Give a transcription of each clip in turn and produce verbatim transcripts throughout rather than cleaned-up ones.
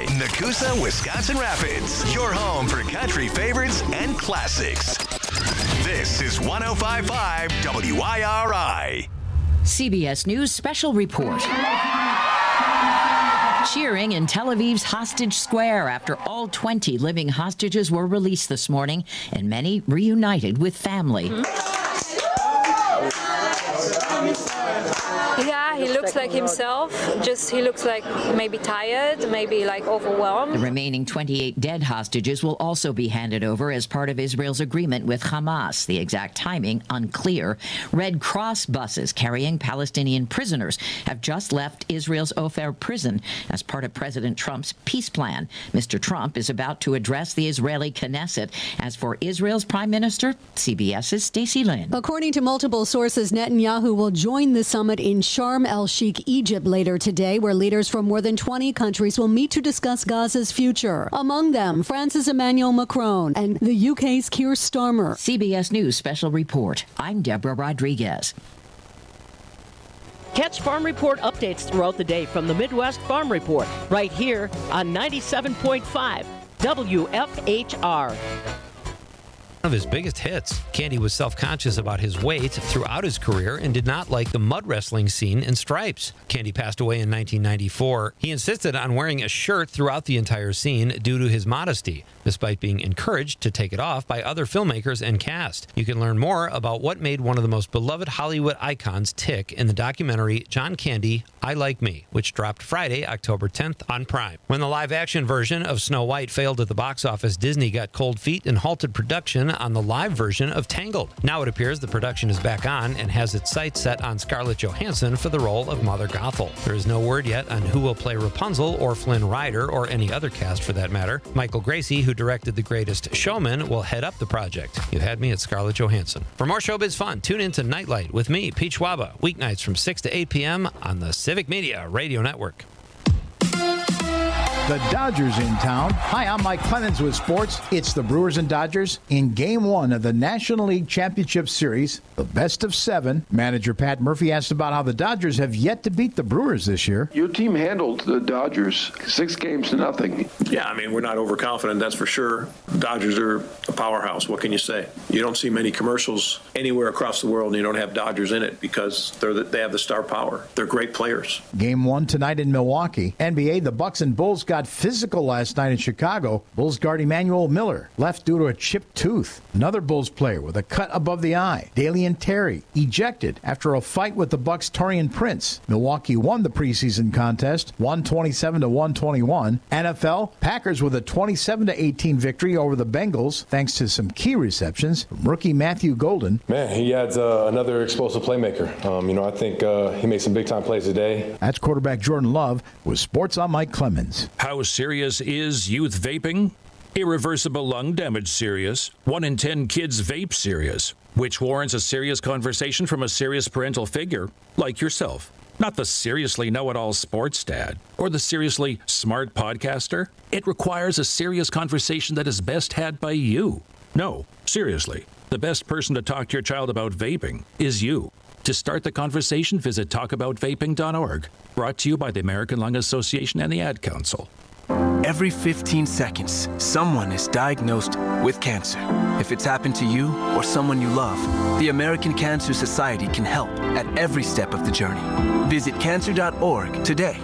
I, Nakusa, Wisconsin Rapids, your home for country favorites and classics. This is one oh five point five W I R I. C B S News special report. Cheering in Tel Aviv's Hostage Square after all twenty living hostages were released this morning and many reunited with family. Yeah, he looks like himself. Just he looks like maybe tired, maybe like overwhelmed. The remaining twenty-eight dead hostages will also be handed over as part of Israel's agreement with Hamas. The exact timing unclear. Red Cross buses carrying Palestinian prisoners have just left Israel's Ofer prison as part of President Trump's peace plan. Mister Trump is about to address the Israeli Knesset. As for Israel's prime minister, CBS's Stacey Lynn. According to multiple sources, Netanyahu will join the summit in Sharm el-Sheikh, Egypt later today, where leaders from more than twenty countries will meet to discuss Gaza's future. Among them, France's Emmanuel Macron and the U K's Keir Starmer. C B S News Special Report. I'm Deborah Rodriguez. Catch Farm Report updates throughout the day from the Midwest Farm Report, right here on ninety-seven point five W F H R. One of his biggest hits. Candy was self-conscious about his weight throughout his career and did not like the mud wrestling scene in stripes. Candy passed away in nineteen ninety-four. He insisted on wearing a shirt throughout the entire scene due to his modesty, despite being encouraged to take it off by other filmmakers and cast. You can learn more about what made one of the most beloved Hollywood icons tick in the documentary John Candy, I Like Me, which dropped Friday, October tenth on Prime. When the live-action version of Snow White failed at the box office, Disney got cold feet and halted production on the live version of Tangled. Now it appears the production is back on and has its sights set on Scarlett Johansson for the role of Mother Gothel. There is no word yet on who will play Rapunzel or Flynn Rider or any other cast for that matter. Michael Gracie, who directed The Greatest Showman, will head up the project. You had me at Scarlett Johansson. For more showbiz fun, tune in to Nightlight with me, Pete Schwaba, weeknights from six to eight p.m. on the Civic Media Radio Network. The Dodgers in town. Hi, I'm Mike Clemens with sports. It's the Brewers and Dodgers in Game one of the National League Championship Series, the best of seven. Manager Pat Murphy asked about how the Dodgers have yet to beat the Brewers this year. Your team handled the Dodgers six games to nothing. Yeah, I mean, we're not overconfident, that's for sure. Dodgers are a powerhouse. What can you say? You don't see many commercials anywhere across the world and you don't have Dodgers in it because they're the, they have the star power. They're great players. Game one tonight in Milwaukee. N B A, the Bucks and Bulls got physical last night in Chicago. Bulls guard Emmanuel Miller left due to a chipped tooth. Another Bulls player with a cut above the eye, Dalian Terry, ejected after a fight with the Bucks' Taurean Prince. Milwaukee won the preseason contest, one twenty-seven to one twenty-one. N F L, Packers with a twenty-seven to eighteen victory over the Bengals, thanks to some key receptions from rookie Matthew Golden. Man, he adds uh, another explosive playmaker. Um, you know, I think uh, he made some big-time plays today. That's quarterback Jordan Love with Sports on Mike Clemens. How serious is youth vaping? Irreversible lung damage serious. One in ten kids vape serious, which warrants a serious conversation from a serious parental figure like yourself. Not the seriously know-it-all sports dad or the seriously smart podcaster. It requires a serious conversation that is best had by you. No, seriously, the best person to talk to your child about vaping is you. To start the conversation, visit talk about vaping dot org. Brought to you by the American Lung Association and the Ad Council. Every fifteen seconds, someone is diagnosed with cancer. If it's happened to you or someone you love, the American Cancer Society can help at every step of the journey. Visit cancer dot org today.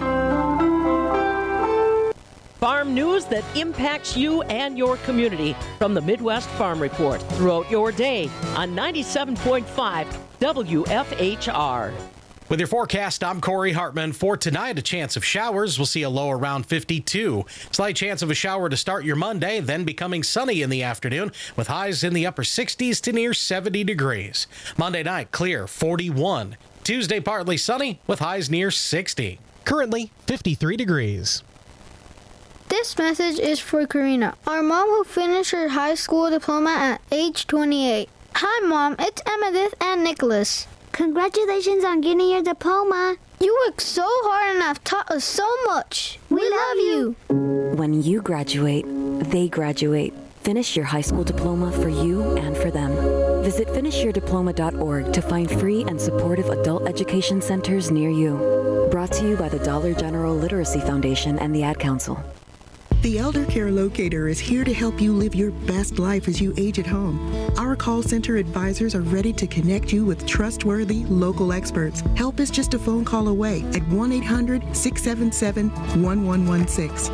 Farm news that impacts you and your community from the Midwest Farm Report throughout your day on ninety-seven point five W F H R. With your forecast, I'm Corey Hartman. For tonight, a chance of showers. We'll see a low around fifty-two. Slight chance of a shower to start your Monday, then becoming sunny in the afternoon with highs in the upper sixties to near seventy degrees. Monday night, clear, forty-one. Tuesday, partly sunny with highs near sixty. Currently, fifty-three degrees. This message is for Karina, our mom who finished her high school diploma at age twenty-eight. Hi, Mom. It's Emmettith and Nicholas. Congratulations on getting your diploma. You worked so hard and have taught us so much. We, we love you. When you graduate, they graduate. Finish your high school diploma for you and for them. Visit finish your diploma dot org to find free and supportive adult education centers near you. Brought to you by the Dollar General Literacy Foundation and the Ad Council. The Elder Care Locator is here to help you live your best life as you age at home. Our call center advisors are ready to connect you with trustworthy local experts. Help is just a phone call away at one eight hundred, six seven seven, one one one six.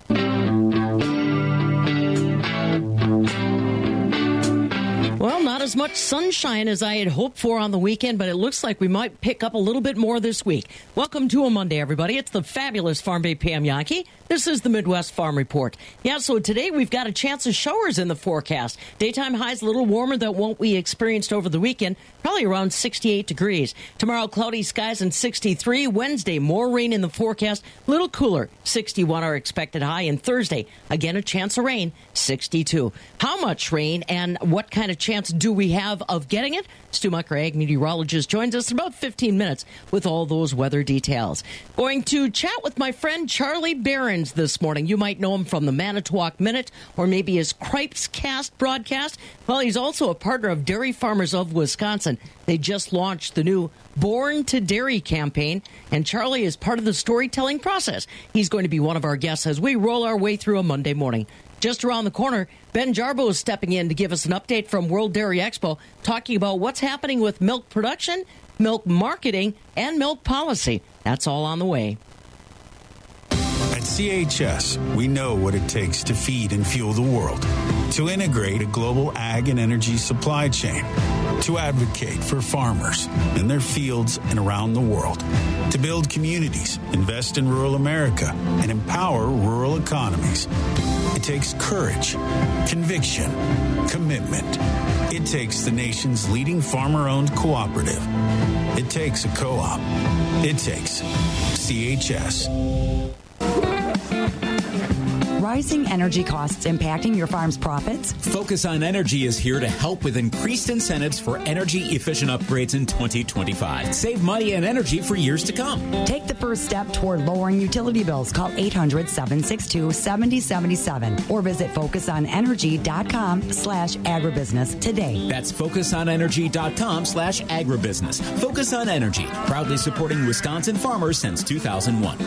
Well, not as much sunshine as I had hoped for on the weekend, but it looks like we might pick up a little bit more this week. Welcome to a Monday, everybody. It's the fabulous Farm Bay Pam Yankee. This is the Midwest Farm Report. Yeah, so today we've got a chance of showers in the forecast. Daytime highs a little warmer than what we experienced over the weekend, probably around sixty-eight degrees. Tomorrow, cloudy skies and sixty-three. Wednesday, more rain in the forecast, a little cooler. sixty-one are expected high. And Thursday, again, a chance of rain, sixty-two. How much rain and what kind of chance do we have of getting it? Stu Mucker, ag meteorologist, joins us in about fifteen minutes with all those weather details. Going to chat with my friend Charlie Behrens this morning. You might know him from the Manitowoc Minute or maybe his Cripes Cast broadcast. Well, he's also a partner of Dairy Farmers of Wisconsin. They just launched the new Born to Dairy campaign, and Charlie is part of the storytelling process. He's going to be one of our guests as we roll our way through a Monday morning. Just around the corner, Ben Jarbo is stepping in to give us an update from World Dairy Expo, talking about what's happening with milk production, milk marketing, and milk policy. That's all on the way. At C H S, we know what it takes to feed and fuel the world, to integrate a global ag and energy supply chain, to advocate for farmers in their fields and around the world, to build communities, invest in rural America, and empower rural economies. It takes courage, conviction, commitment. It takes the nation's leading farmer-owned cooperative. It takes a co-op. It takes C H S. Rising energy costs impacting your farm's profits? Focus on Energy is here to help with increased incentives for energy-efficient upgrades in twenty twenty-five. Save money and energy for years to come. Take the first step toward lowering utility bills. Call eight hundred, seven six two, seven zero seven seven or visit focusonenergy.com slash agribusiness today. That's focusonenergy.com slash agribusiness. Focus on Energy, proudly supporting Wisconsin farmers since two thousand one.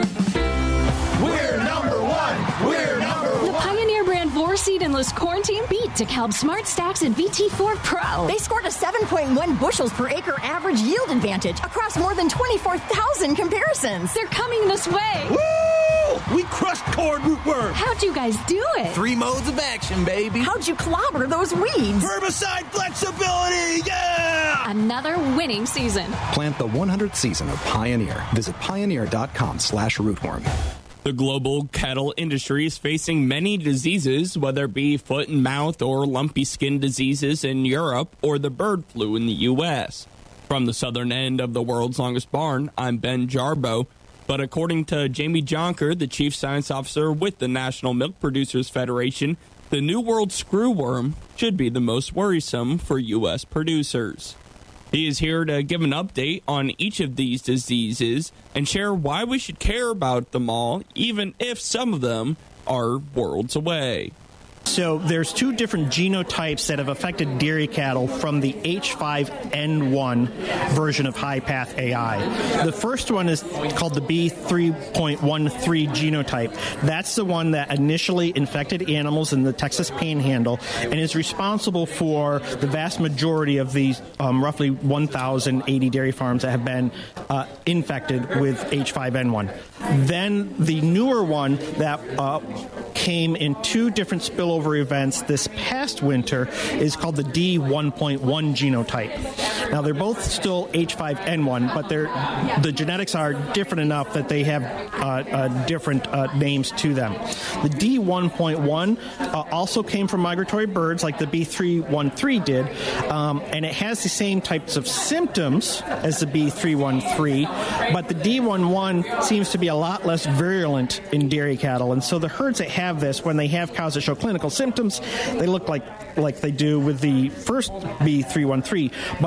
We're number one. We're number one. The Pioneer brand Vorseed and List corn team beat DeKalb Smart Stacks and V T four Pro. They scored a seven point one bushels per acre average yield advantage across more than twenty-four thousand comparisons. They're coming this way. Woo! We crushed corn rootworm. How'd you guys do it? Three modes of action, baby. How'd you clobber those weeds? Herbicide flexibility, yeah! Another winning season. Plant the one hundredth season of Pioneer. Visit pioneer.com slash rootworm. The global cattle industry is facing many diseases, whether it be foot and mouth or lumpy skin diseases in Europe or the bird flu in the U S. From the southern end of the world's longest barn, I'm Ben Jarbo. But according to Jamie Jonker, the chief science officer with the National Milk Producers Federation, the New World screwworm should be the most worrisome for U S producers. He is here to give an update on each of these diseases and share why we should care about them all, even if some of them are worlds away. So there's two different genotypes that have affected dairy cattle from the H five N one version of High-Path A I. The first one is called the B three point one three genotype. That's the one that initially infected animals in the Texas Panhandle and is responsible for the vast majority of these um, roughly one thousand eighty dairy farms that have been uh, infected with H five N one. Then the newer one that uh, came in two different spillover events this past winter is called the D one point one genotype. Now, they're both still H five N one, but they're, the genetics are different enough that they have uh, uh, different uh, names to them. The D one point one uh, also came from migratory birds like the B three one three did, um, and it has the same types of symptoms as the B three one three, but the D one one seems to be a lot less virulent in dairy cattle, and so the herds that have this, when they have cows that show clinical symptoms, they look like like they do with the first B three one three, but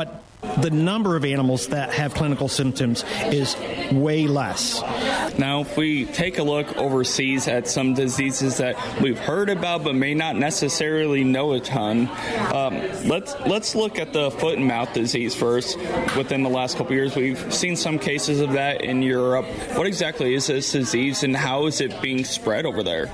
the number of animals that have clinical symptoms is way less. Now, if we take a look overseas at some diseases that we've heard about but may not necessarily know a ton, um, let's let's look at the foot and mouth disease first. Within the last couple of years, we've seen some cases of that in Europe. What exactly is this disease, and how is it being spread over there?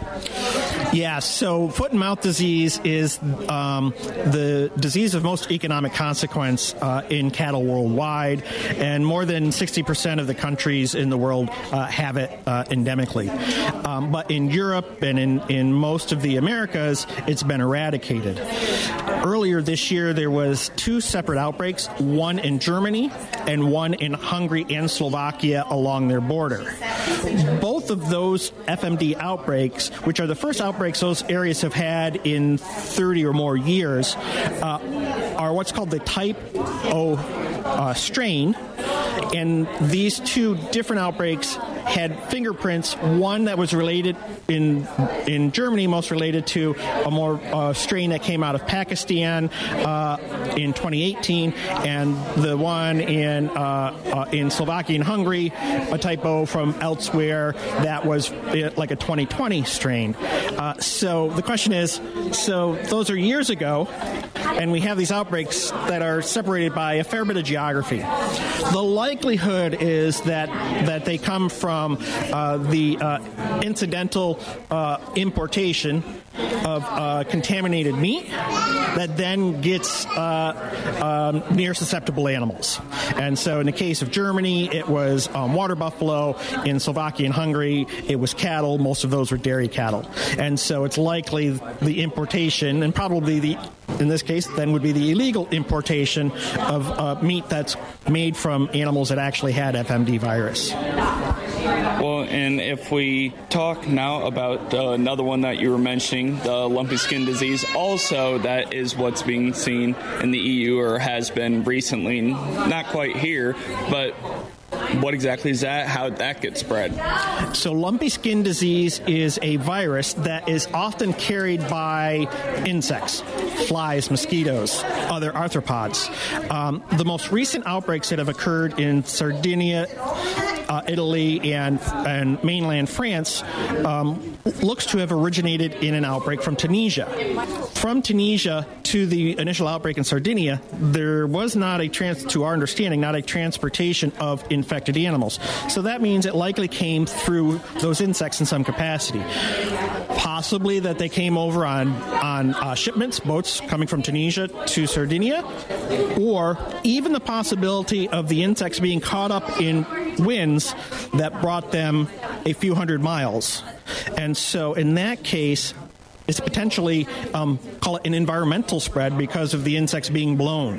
Yeah, so foot and mouth disease is um, the disease of most economic consequence uh, in cattle worldwide, and more than sixty percent of the countries in the world uh, have it uh, endemically. Um, but in Europe and in, in most of the Americas, it's been eradicated. Earlier this year, there was two separate outbreaks, one in Germany and one in Hungary and Slovakia along their border. Both of those F M D outbreaks, which are the first outbreaks those areas have had in thirty or more years, uh, are what's called the type O uh, strain. And these two different outbreaks had fingerprints, one that was related in in Germany, most related to a more uh, strain that came out of Pakistan uh, in twenty eighteen, and the one in uh, uh, in Slovakia and Hungary, a type O from elsewhere that was like a twenty twenty strain. Uh, so the question is, so those are years ago, and we have these outbreaks that are separated by a fair bit of geography. The likelihood is that that they come from uh, the uh, incidental uh, importation of uh, contaminated meat that then gets uh, um, near susceptible animals. And so in the case of Germany, it was um, water buffalo. In Slovakia and Hungary, it was cattle. Most of those were dairy cattle. And so it's likely the importation, and probably the in this case, then would be the illegal importation of uh, meat that's made from animals that actually had F M D virus. Well, and if we talk now about uh, another one that you were mentioning, the lumpy skin disease, also that is what's being seen in the E U or has been recently, not quite here, but what exactly is that? How did that get spread? So lumpy skin disease is a virus that is often carried by insects, flies, mosquitoes, other arthropods. Um, the most recent outbreaks that have occurred in Sardinia, uh, Italy, and, and mainland France um, looks to have originated in an outbreak from Tunisia. From Tunisia to the initial outbreak in Sardinia, there was not a, trans- to our understanding, not a transportation of infected animals. So that means it likely came through those insects in some capacity. Possibly that they came over on, on uh, shipments, boats coming from Tunisia to Sardinia, or even the possibility of the insects being caught up in winds that brought them a few hundred miles. And so in that case, it's potentially, um, call it an environmental spread because of the insects being blown.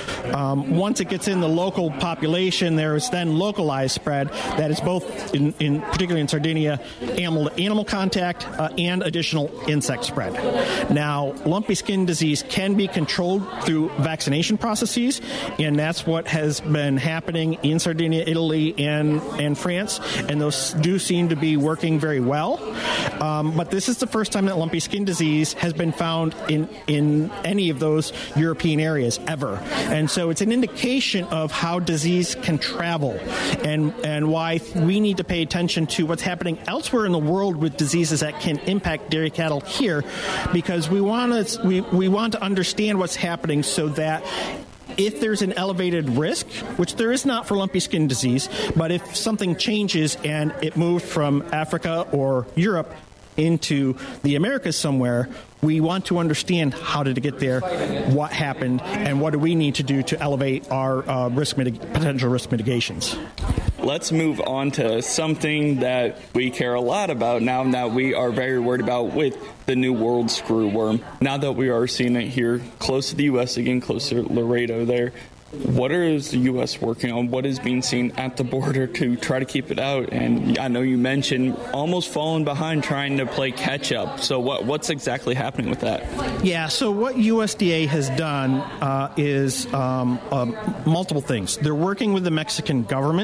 Um, once it gets in the local population, there is then localized spread that is both, in, in particularly in Sardinia, animal-to-animal contact uh, and additional insect spread. Now, lumpy skin disease can be controlled through vaccination processes, and that's what has been happening in Sardinia, Italy, and, and France, and those do seem to be working very well. Um, but this is the first time that lumpy skin disease has been found in, in any of those European areas ever. And so it's an indication of how disease can travel and, and why we need to pay attention to what's happening elsewhere in the world with diseases that can impact dairy cattle here, because we want to we, we want to understand what's happening so that if there's an elevated risk, which there is not for lumpy skin disease, but if something changes and it moved from Africa or Europe into the Americas somewhere, we want to understand how did it get there, what happened, and what do we need to do to elevate our uh, risk mitig- potential risk mitigations. Let's move on to something that we care a lot about now that we are very worried about with the New World screwworm. Now that we are seeing it here close to the U S again, close to Laredo there, what is the U S working on? What is being seen at the border to try to keep it out? And I know you mentioned almost falling behind trying to play catch up. So what what's exactly happening with that? Yeah, so what U S D A has done uh, is um, uh, multiple things. They're working with the Mexican government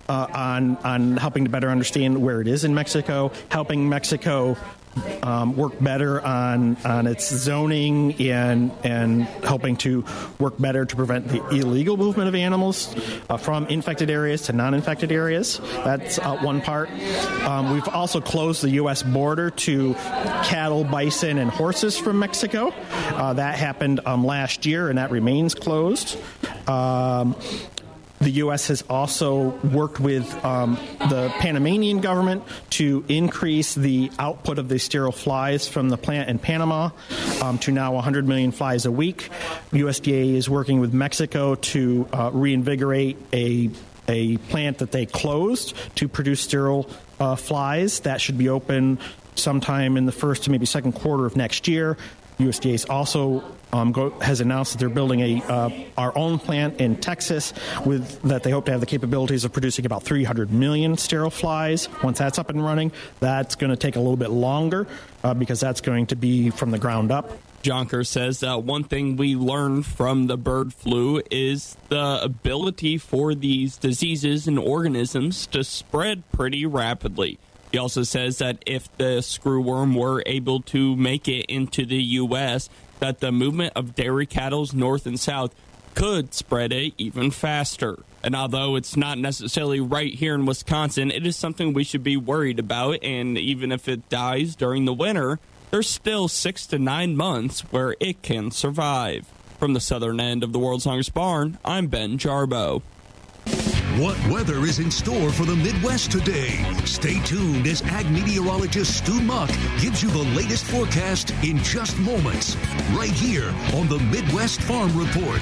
uh, on on helping to better understand where it is in Mexico, helping Mexico Um, work better on on its zoning and and helping to work better to prevent the illegal movement of animals uh, from infected areas to non-infected areas. That's uh, one part. Um, we've also closed the U S border to cattle, bison, and horses from Mexico. Uh, that happened um, last year, and that remains closed. Um, The U S has also worked with um, the Panamanian government to increase the output of the sterile flies from the plant in Panama um, to now one hundred million flies a week. U S D A is working with Mexico to uh, reinvigorate a a plant that they closed to produce sterile uh, flies. That should be open sometime in the first to maybe second quarter of next year. U S D A is also um, go, has announced that they're building a uh, our own plant in Texas with that they hope to have the capabilities of producing about three hundred million sterile flies. Once that's up and running, that's going to take a little bit longer uh, because that's going to be from the ground up. Jonker says that one thing we learned from the bird flu is the ability for these diseases and organisms to spread pretty rapidly. He also says that if the screwworm were able to make it into the U S, that the movement of dairy cattle north and south could spread it even faster. And although it's not necessarily right here in Wisconsin, it is something we should be worried about. And even if it dies during the winter, there's still six to nine months where it can survive. From the southern end of the World's Longest Barn, I'm Ben Jarbo. What weather is in store for the Midwest today? Stay tuned as ag meteorologist Stu Muck gives you the latest forecast in just moments, right here on the Midwest Farm Report.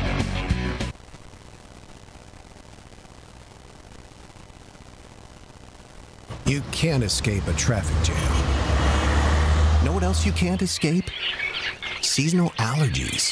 You can't escape a traffic jam. Know what else you can't escape? Seasonal allergies.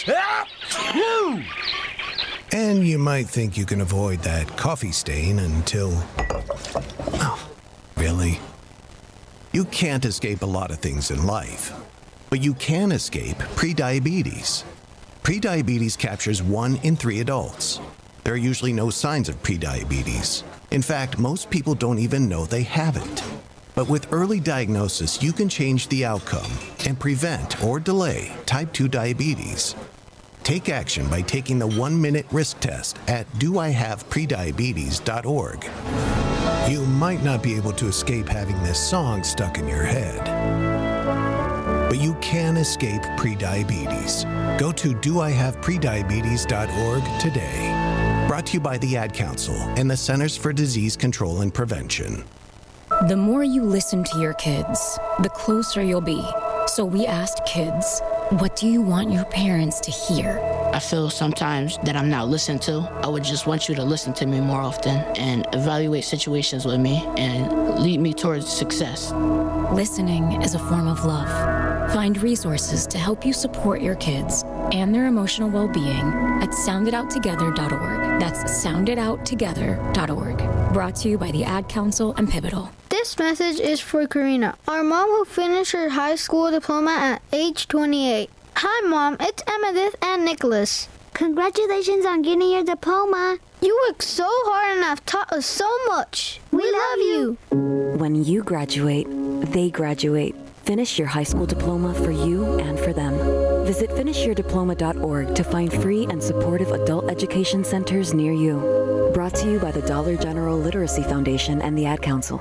And you might think you can avoid that coffee stain until... Oh, really? You can't escape a lot of things in life, but you can escape prediabetes. Prediabetes captures one in three adults. There are usually no signs of prediabetes. In fact, most people don't even know they have it. But with early diagnosis, you can change the outcome and prevent or delay type two diabetes. Take action by taking the one-minute risk test at do I have prediabetes dot org. You might not be able to escape having this song stuck in your head, but you can escape prediabetes. Go to do I have prediabetes dot org today. Brought to you by the Ad Council and the Centers for Disease Control and Prevention. The more you listen to your kids, the closer you'll be. So we asked kids, what do you want your parents to hear? I feel sometimes that I'm not listened to. I would just want you to listen to me more often and evaluate situations with me and lead me towards success. Listening is a form of love. Find resources to help you support your kids and their emotional well-being at sound it out together dot org. That's sound it out together dot org. Brought to you by the Ad Council and Pivotal. This message is for Karina, our mom who finished her high school diploma at age twenty-eight. Hi, Mom. It's Emmettith and Nicholas. Congratulations on getting your diploma. You worked so hard and have taught us so much. We, we love you. When you graduate, they graduate. Finish your high school diploma for you and for them. Visit finish your diploma dot org to find free and supportive adult education centers near you. Brought to you by the Dollar General Literacy Foundation and the Ad Council.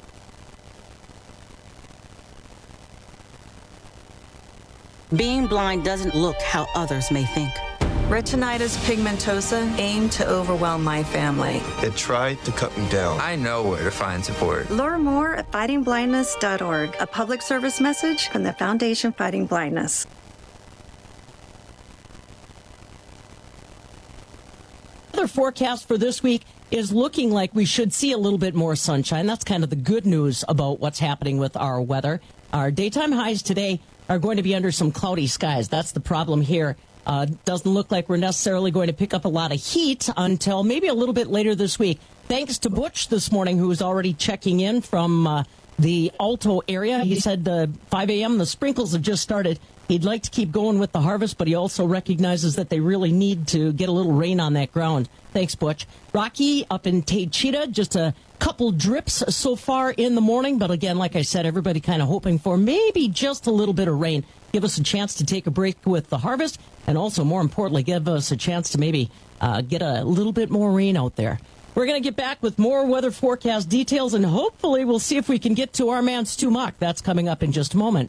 Being blind doesn't look how others may think. Retinitis pigmentosa aimed to overwhelm my family. It tried to cut me down. I know where to find support. Learn more at fighting blindness dot org, a public service message from the Foundation Fighting Blindness. Weather forecast for this week is looking like we should see a little bit more sunshine. That's kind of the good news about what's happening with our weather. Our daytime highs today are going to be under some cloudy skies. That's the problem here. Uh, doesn't look like we're necessarily going to pick up a lot of heat until maybe a little bit later this week. Thanks to Butch this morning, who is already checking in from uh, the Alto area. He said uh, five a.m. the sprinkles have just started. He'd like to keep going with the harvest, but he also recognizes that they really need to get a little rain on that ground. Thanks, Butch. Rocky up in Taycheedah, just a couple drips so far in the morning. But again, like I said, everybody kind of hoping for maybe just a little bit of rain. Give us a chance to take a break with the harvest, and also, more importantly, give us a chance to maybe uh, get a little bit more rain out there. We're going to get back with more weather forecast details, and hopefully we'll see if we can get to our man Stu Muck. That's coming up in just a moment.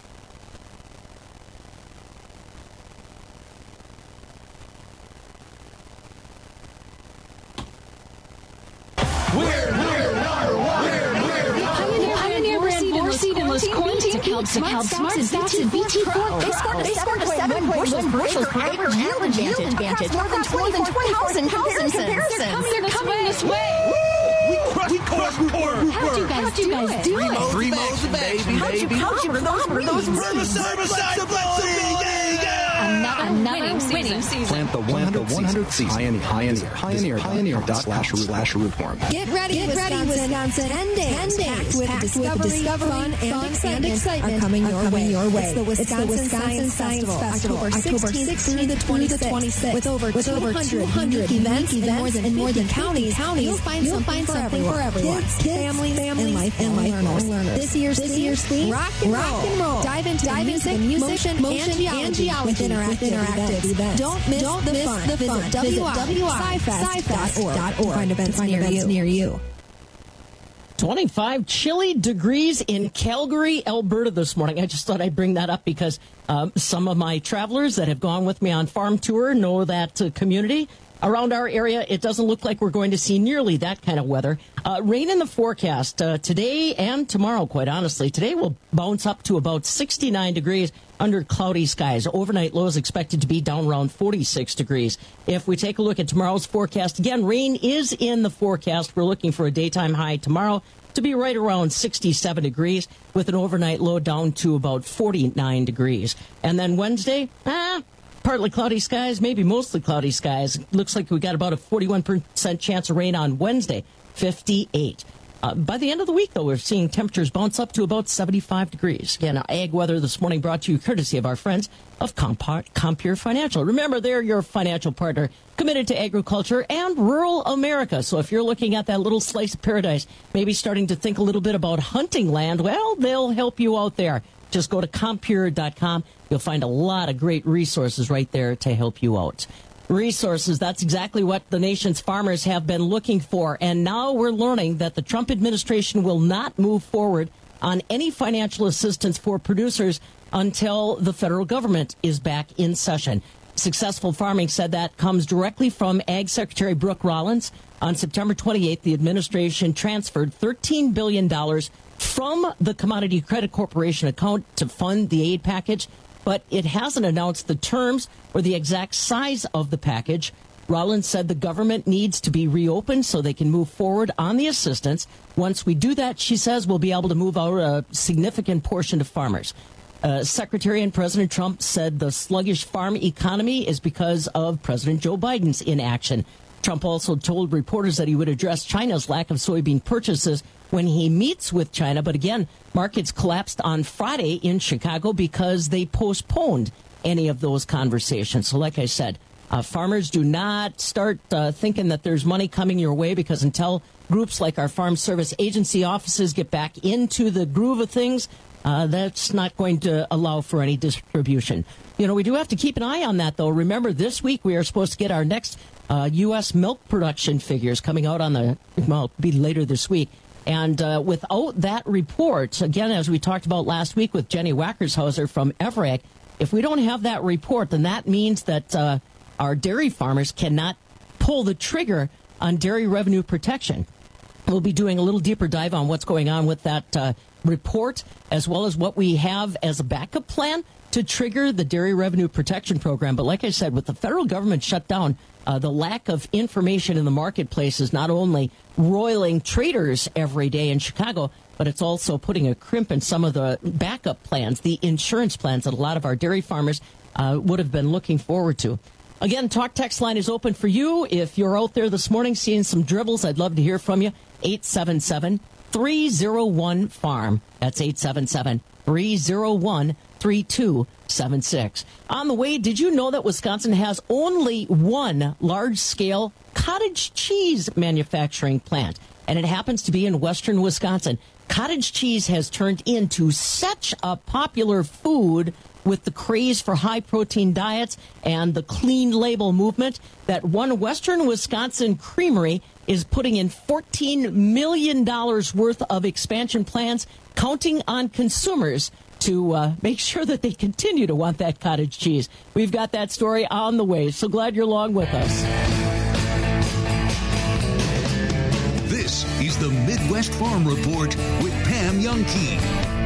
Smart Stacks and V T Pro. They scored, they scored a seven point one bushels per acre average yield advantage. More than twenty-four thousand comparisons. They're coming this way. We caught Rupert. How'd you guys do it? Three modes, three modes of action, baby. How'd you cover those rings? Another, Another winning season. Plant the one hundredth season. Pioneer. Pioneer. Pioneer. Pioneer. Slash slash root worm. Get ready, Get ready, Wisconsin. Ten days. Ten days. With discovery, discovery fun, and excitement, and excitement are coming your, are coming way. your way. It's the Wisconsin, it's the Wisconsin Science, Science Festival. October sixteenth through the twenty-sixth. With over with over two hundred events, events in more than, in more than counties. counties. You'll find you'll something, find for, something everyone. for everyone. Kids, kids families, families, and life and lifelong learners. This year's this year's theme: rock and roll. Dive into the music, music, motion, and geology with interactive events. Don't miss Don't the miss fun. The fun. Visit W I sci fest dot org. Find events near you. twenty-five chilly degrees in Calgary, Alberta this morning. I just thought I'd bring that up because um, some of my travelers that have gone with me on farm tour know that uh, community. Around our area, it doesn't look like we're going to see nearly that kind of weather. Uh, rain in the forecast uh, today and tomorrow, quite honestly. Today will bounce up to about sixty-nine degrees under cloudy skies. Overnight lows expected to be down around forty-six degrees. If we take a look at tomorrow's forecast, again, rain is in the forecast. We're looking for a daytime high tomorrow to be right around sixty-seven degrees with an overnight low down to about forty-nine degrees. And then Wednesday, ah, partly cloudy skies, maybe mostly cloudy skies. Looks like we got about a forty-one percent chance of rain on Wednesday, fifty-eight. Uh, by the end of the week, though, we're seeing temperatures bounce up to about seventy-five degrees. Again, our ag weather this morning brought to you courtesy of our friends of Compar- Compure Financial. Remember, they're your financial partner committed to agriculture and rural America. So if you're looking at that little slice of paradise, maybe starting to think a little bit about hunting land, well, they'll help you out there. Just go to compure dot com. You'll find a lot of great resources right there to help you out. Resources, that's exactly what the nation's farmers have been looking for. And now we're learning that the Trump administration will not move forward on any financial assistance for producers until the federal government is back in session. Successful Farming said that comes directly from Ag Secretary Brooke Rollins. On September twenty-eighth, the administration transferred thirteen billion dollars from the Commodity Credit Corporation account to fund the aid package, but it hasn't announced the terms or the exact size of the package. Rollins said the government needs to be reopened so they can move forward on the assistance. Once we do that, she says, we'll be able to move out a significant portion to farmers. Uh, Secretary and President Trump said the sluggish farm economy is because of President Joe Biden's inaction. Trump also told reporters that he would address China's lack of soybean purchases when he meets with China. But again, markets collapsed on Friday in Chicago because they postponed any of those conversations. So like I said, uh, farmers do not start uh, thinking that there's money coming your way, because until groups like our Farm Service Agency offices get back into the groove of things, uh, that's not going to allow for any distribution. You know, we do have to keep an eye on that, though. Remember, this week we are supposed to get our next uh, U S milk production figures coming out on the, well, be later this week. And uh, without that report, again, as we talked about last week with Jenny Wackershauser from Everag, if we don't have that report, then that means that uh, our dairy farmers cannot pull the trigger on dairy revenue protection. We'll be doing a little deeper dive on what's going on with that uh, report, as well as what we have as a backup plan to trigger the Dairy Revenue Protection Program. But like I said, with the federal government shut down, uh, the lack of information in the marketplace is not only roiling traders every day in Chicago, but it's also putting a crimp in some of the backup plans, the insurance plans that a lot of our dairy farmers uh, would have been looking forward to. Again, Talk Text line is open for you. If you're out there this morning seeing some dribbles, I'd love to hear from you. eight seven seven, three oh one farm. That's eight seven seven, three oh one, three two seven six. On the way, did you know that Wisconsin has only one large-scale cottage cheese manufacturing plant? And it happens to be in western Wisconsin. Cottage cheese has turned into such a popular food with the craze for high-protein diets and the clean label movement that one western Wisconsin creamery is putting in fourteen million dollars worth of expansion plans, counting on consumers to uh, make sure that they continue to want that cottage cheese. We've got that story on the way. So glad you're along with us. This is the Midwest Farm Report with Pam Youngkey.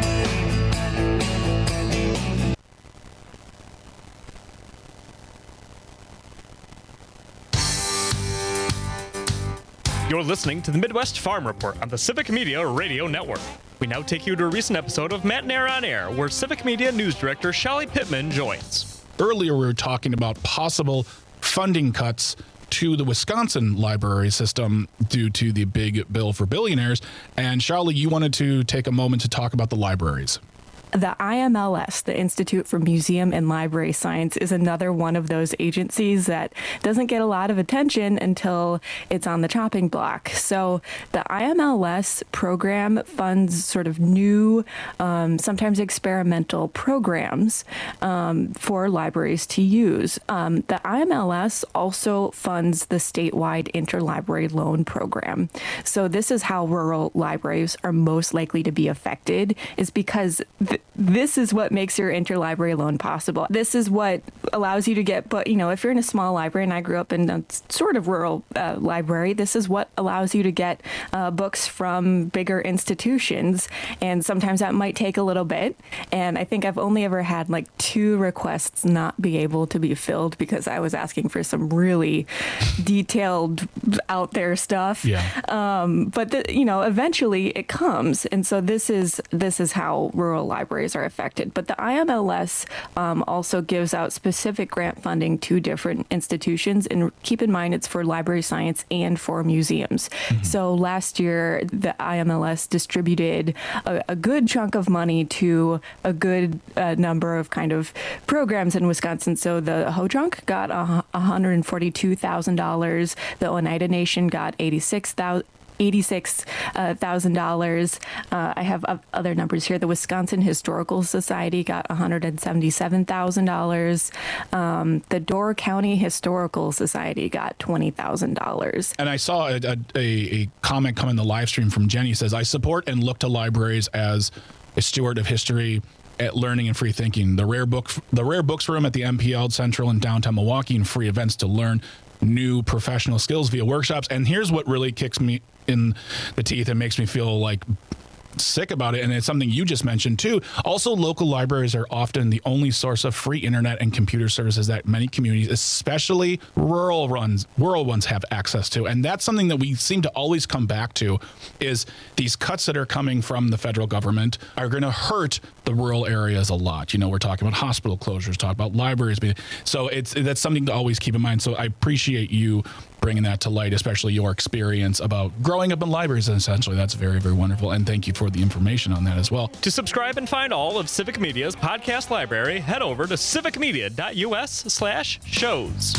You're listening to the Midwest Farm Report on the Civic Media Radio Network. We now take you to a recent episode of Matt and Air on Air, where Civic Media News Director Shelly Pittman joins. Earlier, we were talking about possible funding cuts to the Wisconsin library system due to the big bill for billionaires. And Charlie, you wanted to take a moment to talk about the libraries. The I M L S, the Institute for Museum and Library Science, is another one of those agencies that doesn't get a lot of attention until it's on the chopping block. So the I M L S program funds sort of new, um, sometimes experimental programs um, for libraries to use. Um, the I M L S also funds the statewide interlibrary loan program. So this is how rural libraries are most likely to be affected, is because th- this is what makes your interlibrary loan possible. This is what allows you to get, but you know, if you're in a small library, and I grew up in a sort of rural uh, library, this is what allows you to get uh, books from bigger institutions. And sometimes that might take a little bit. And I think I've only ever had like two requests not be able to be filled because I was asking for some really detailed, out there stuff. Yeah. Um, but the, you know, eventually it comes. And so this is this is how rural libraries are affected. But the I M L S um, also gives out specific grant funding to different institutions. And keep in mind, it's for library science and for museums. Mm-hmm. So last year, the I M L S distributed a, a good chunk of money to a good uh, number of kind of programs in Wisconsin. So the Ho-Chunk got one hundred forty-two thousand dollars. The Oneida Nation got eighty-six thousand dollars. eighty-six thousand dollars. Uh, I have uh, other numbers here. The Wisconsin Historical Society got one hundred seventy-seven thousand dollars. Um, the Door County Historical Society got twenty thousand dollars. And I saw a, a, a comment come in the live stream from Jenny. Says, I support and look to libraries as a steward of history, at learning and free thinking. The rare book, the rare books room at the M P L Central in downtown Milwaukee, and free events to learn new professional skills via workshops. And here's what really kicks me in the teeth and makes me feel like sick about it, and it's something you just mentioned too. Also, local libraries are often the only source of free internet and computer services that many communities, especially rural ones, rural ones, have access to. And that's something that we seem to always come back to, is these cuts that are coming from the federal government are going to hurt the rural areas a lot. You know, we're talking about hospital closures, talk about libraries. So it's that's something to always keep in mind. So I appreciate you bringing that to light, especially your experience about growing up in libraries. And essentially, that's very, very wonderful. And thank you for the information on that as well. To subscribe and find all of Civic Media's podcast library, head over to civicmedia.us slash shows.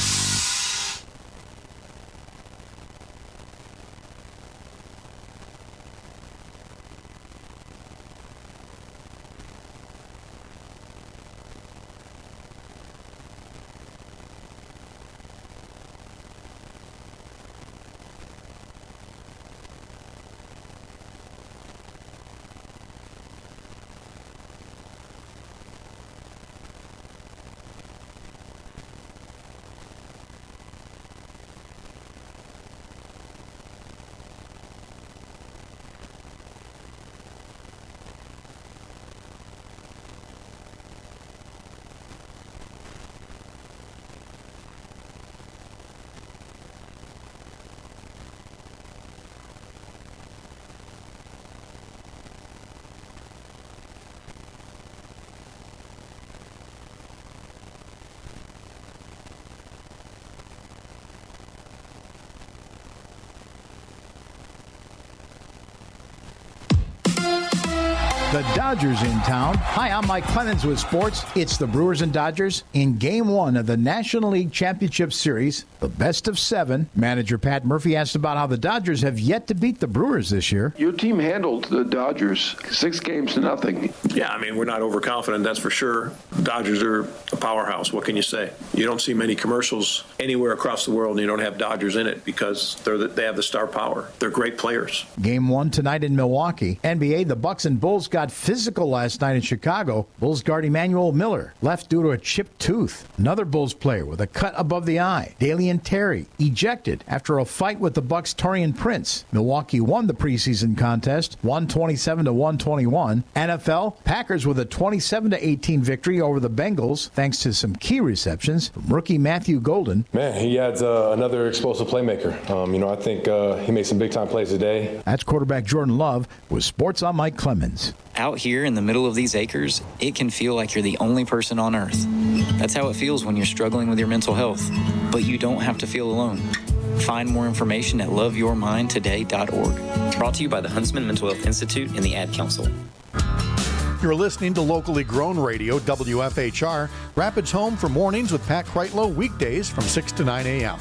The Dodgers in town. Hi, I'm Mike Clemens with sports. It's the Brewers and Dodgers in Game one of the National League Championship Series, the best of seven. Manager Pat Murphy asked about how the Dodgers have yet to beat the Brewers this year. Your team handled the Dodgers six games to nothing. Yeah, I mean, we're not overconfident, that's for sure. Dodgers are a powerhouse. What can you say? You don't see many commercials anywhere across the world and you don't have Dodgers in it because they're the, they have the star power. They're great players. Game one tonight in Milwaukee. N B A, the Bucks and Bulls got physical last night in Chicago. Bulls guard Emmanuel Miller left due to a chipped tooth. Another Bulls player with a cut above the eye. Dalian Terry ejected after a fight with the Bucks' Taurean Prince. Milwaukee won the preseason contest, one twenty-seven to one twenty-one. N F L, Packers with a twenty-seven to eighteen victory over the Bengals thanks to some key receptions from rookie Matthew Golden. Man, he adds uh, another explosive playmaker. Um, you know, I think uh, he makes some big time plays today. That's quarterback Jordan Love with Sports on Mike Clemens. Out here in the middle of these acres, it can feel like you're the only person on earth. That's how it feels when you're struggling with your mental health. But you don't have to feel alone. Find more information at love your mind today dot org. Brought to you by the Huntsman Mental Health Institute and the Ad Council. You're listening to locally grown radio, W F H R, Rapids Home for mornings with Pat Kreitlow, weekdays from six to nine a.m.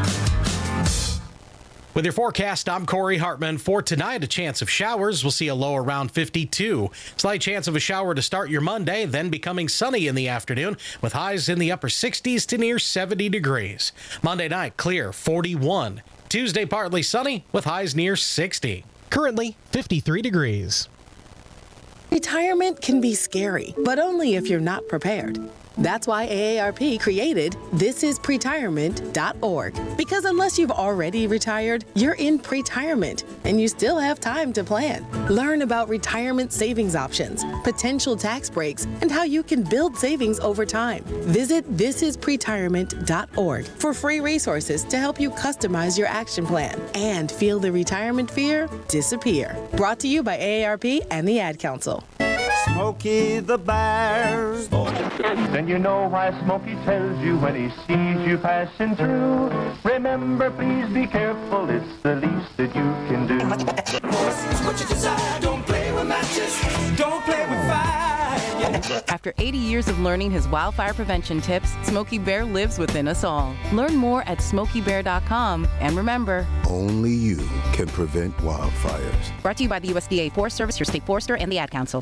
With your forecast, I'm Corey Hartman. For tonight, a chance of showers. We'll see a low around fifty-two. Slight chance of a shower to start your Monday, then becoming sunny in the afternoon with highs in the upper sixties to near seventy degrees. Monday night, clear, forty-one. Tuesday, partly sunny with highs near sixty. Currently, fifty-three degrees. Retirement can be scary, but only if you're not prepared. That's why A A R P created this is pretirement dot org. Because unless you've already retired, you're in pretirement, and you still have time to plan. Learn about retirement savings options, potential tax breaks, and how you can build savings over time. Visit this is pretirement dot org for free resources to help you customize your action plan and feel the retirement fear disappear. Brought to you by A A R P and the Ad Council. Smokey the Bear. Then you know why Smokey tells you when he sees you passing through. Remember, please be careful, it's the least that you can do. What you desire, don't play with matches, don't play with fire. After eighty years of learning his wildfire prevention tips, Smokey Bear lives within us all. Learn more at smokey bear dot com, and remember, only you can prevent wildfires. Brought to you by the U S D A Forest Service, your state forester, and the Ad Council.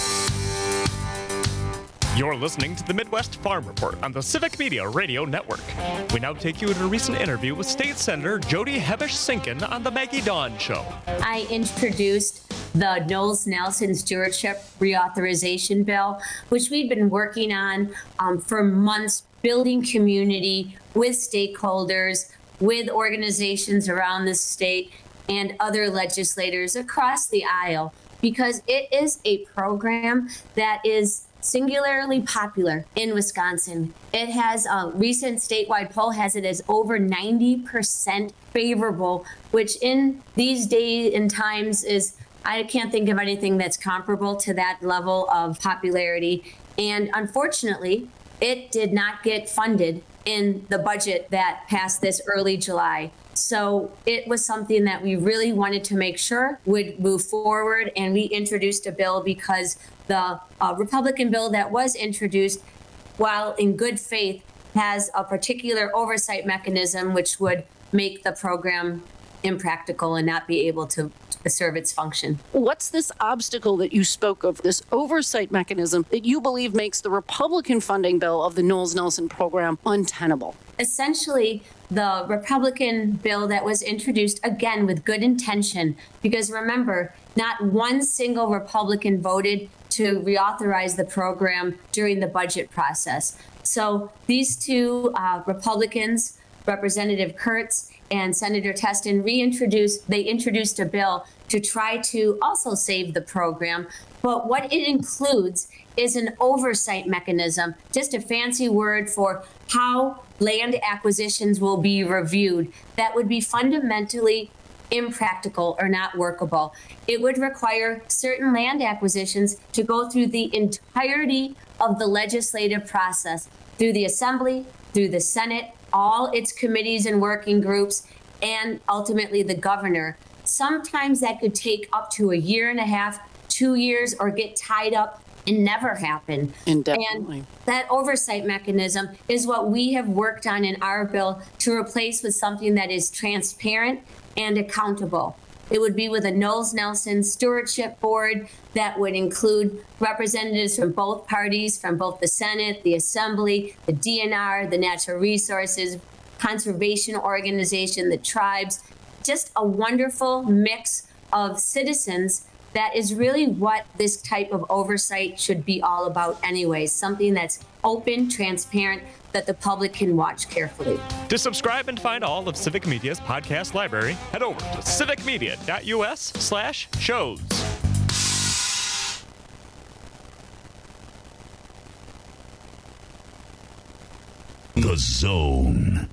You're listening to the Midwest Farm Report on the Civic Media Radio Network. We now take you to a recent interview with State Senator Jody Hebesh-Sinken on the Maggie Dawn Show. I introduced the Knowles-Nelson Stewardship Reauthorization Bill, which we've been working on um, for months, building community with stakeholders, with organizations around the state, and other legislators across the aisle, because it is a program that is singularly popular in Wisconsin. It has a recent statewide poll has it as over ninety percent favorable, which in these days and times is, I can't think of anything that's comparable to that level of popularity. And unfortunately, it did not get funded in the budget that passed this early July. So it was something that we really wanted to make sure would move forward. And we introduced a bill because the uh, Republican bill that was introduced, while in good faith, has a particular oversight mechanism which would make the program impractical and not be able to serve its function. What's this obstacle that you spoke of, this oversight mechanism that you believe makes the Republican funding bill of the Knowles-Nelson program untenable? Essentially, the Republican bill that was introduced, again, with good intention, because remember, not one single Republican voted to reauthorize the program during the budget process. So these two uh, Republicans, Representative Kurtz and Senator Testin, reintroduced, they introduced a bill to try to also save the program. But what it includes is an oversight mechanism, just a fancy word for how land acquisitions will be reviewed, that would be fundamentally impractical or not workable. It would require certain land acquisitions to go through the entirety of the legislative process, through the Assembly, through the Senate, all its committees and working groups, and ultimately the governor. Sometimes that could take up to a year and a half, two years or get tied up and never happen. Indefinitely. And that oversight mechanism is what we have worked on in our bill to replace with something that is transparent and accountable. It would be with a Knowles Nelson Stewardship Board that would include representatives from both parties, from both the Senate, the Assembly, the D N R, the Natural Resources, Conservation Organization, the tribes, just a wonderful mix of citizens. That is really what this type of oversight should be all about anyways, something that's open, transparent, that the public can watch carefully. To subscribe and find all of Civic Media's podcast library, head over to civicmedia.us slash shows. The Zone.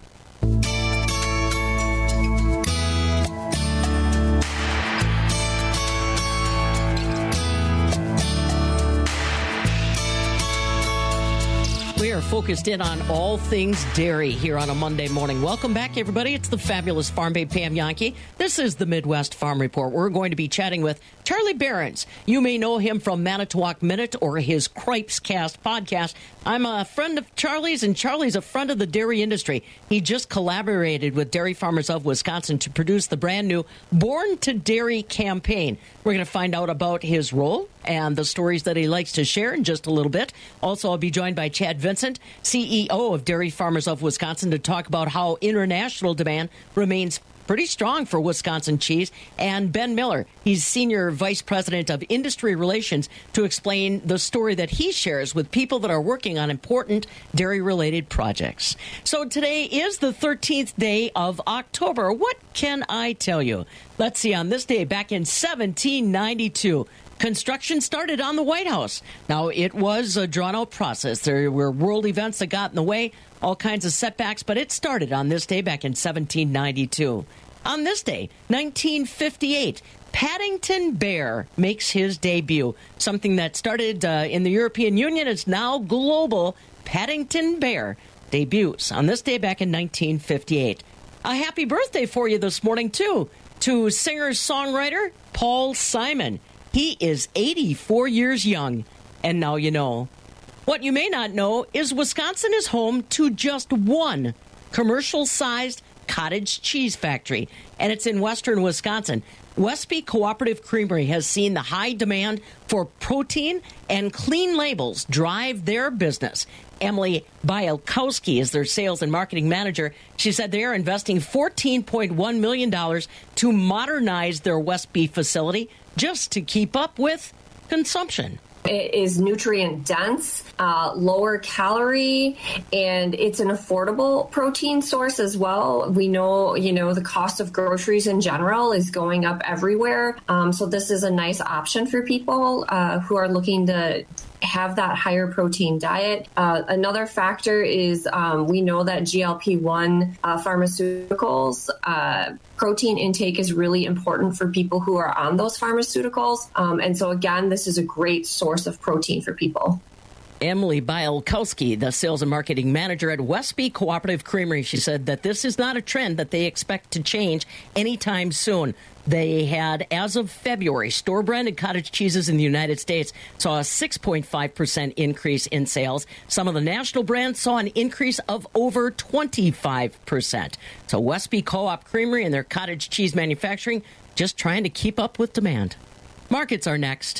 We are focused in on all things dairy here on a Monday morning. Welcome back, everybody. It's the fabulous Farm Babe Pam Yankee. This is the Midwest Farm Report. We're going to be chatting with Charlie Behrens. You may know him from Manitowoc Minute or his Cripes Cast podcast. I'm a friend of Charlie's, and Charlie's a friend of the dairy industry. He just collaborated with Dairy Farmers of Wisconsin to produce the brand new Born to Dairy campaign. We're going to find out about his role and the stories that he likes to share in just a little bit. Also, I'll be joined by Chad Vincent, C E O of Dairy Farmers of Wisconsin, to talk about how international demand remains pretty strong for Wisconsin cheese, and Ben Miller, he's Senior Vice President of Industry Relations, to explain the story that he shares with people that are working on important dairy-related projects. So today is the thirteenth day of October. What can I tell you? Let's see, on this day, back in seventeen ninety-two, construction started on the White House. Now, it was a drawn-out process. There were world events that got in the way, all kinds of setbacks, but it started on this day back in seventeen ninety-two. On this day, nineteen fifty-eight, Paddington Bear makes his debut. Something that started uh, in the European Union is now global. Paddington Bear debuts on this day back in nineteen fifty-eight. A happy birthday for you this morning, too, to singer-songwriter Paul Simon. He is eighty-four years young, and now you know. What you may not know is Wisconsin is home to just one commercial-sized cottage cheese factory, and it's in western Wisconsin. Westby Cooperative Creamery has seen the high demand for protein and clean labels drive their business. Emily Bielkowski is their sales and marketing manager. She said they are investing fourteen point one million dollars to modernize their Westby facility just to keep up with consumption. It is nutrient dense, uh, lower calorie, and it's an affordable protein source as well. We know, you know, the cost of groceries in general is going up everywhere. Um, so this is a nice option for people uh, who are looking to have that higher protein diet. Uh, another factor is um, we know that G L P one uh, pharmaceuticals, uh, protein intake is really important for people who are on those pharmaceuticals. Um, and so, again, this is a great source of protein for people. Emily Bielkowski, the sales and marketing manager at Westby Cooperative Creamery, she said that this is not a trend that they expect to change anytime soon. They had, as of February, store-branded cottage cheeses in the United States saw a six point five percent increase in sales. Some of the national brands saw an increase of over twenty-five percent. So Westby Co-op Creamery and their cottage cheese manufacturing just trying to keep up with demand. Markets are next.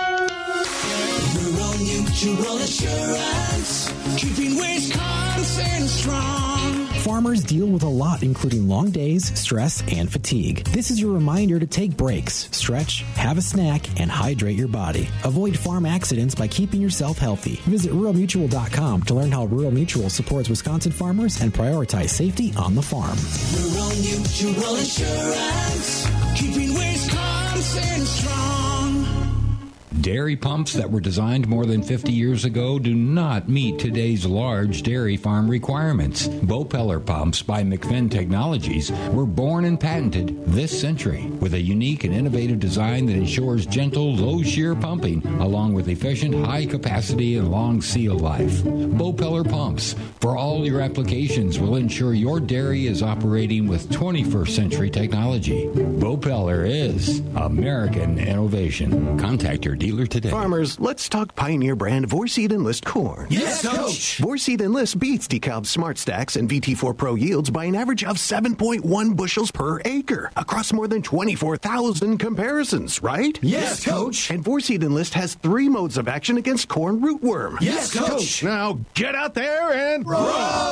Rural Mutual Assurance, keeping Wisconsin strong. Farmers deal with a lot, including long days, stress, and fatigue. This is your reminder to take breaks, stretch, have a snack, and hydrate your body. Avoid farm accidents by keeping yourself healthy. Visit rural mutual dot com to learn how Rural Mutual supports Wisconsin farmers and prioritize safety on the farm. Rural Mutual Assurance, keeping Wisconsin strong. Dairy pumps that were designed more than fifty years ago do not meet today's large dairy farm requirements. Bopeller pumps by McFinn Technologies were born and patented this century with a unique and innovative design that ensures gentle, low-shear pumping along with efficient, high capacity and long seal life. Bopeller pumps for all your applications will ensure your dairy is operating with twenty-first century technology. Bopeller is American innovation. Contact your dealer today. Farmers, let's talk Pioneer brand Vorseed Enlist corn. Yes, Coach! Vorseed Enlist beats DeKalb's Smart Stacks and V T four Pro yields by an average of seven point one bushels per acre across more than twenty-four thousand comparisons, right? Yes, Coach! And Vorseed Enlist has three modes of action against corn rootworm. Yes, Coach! Now get out there and row!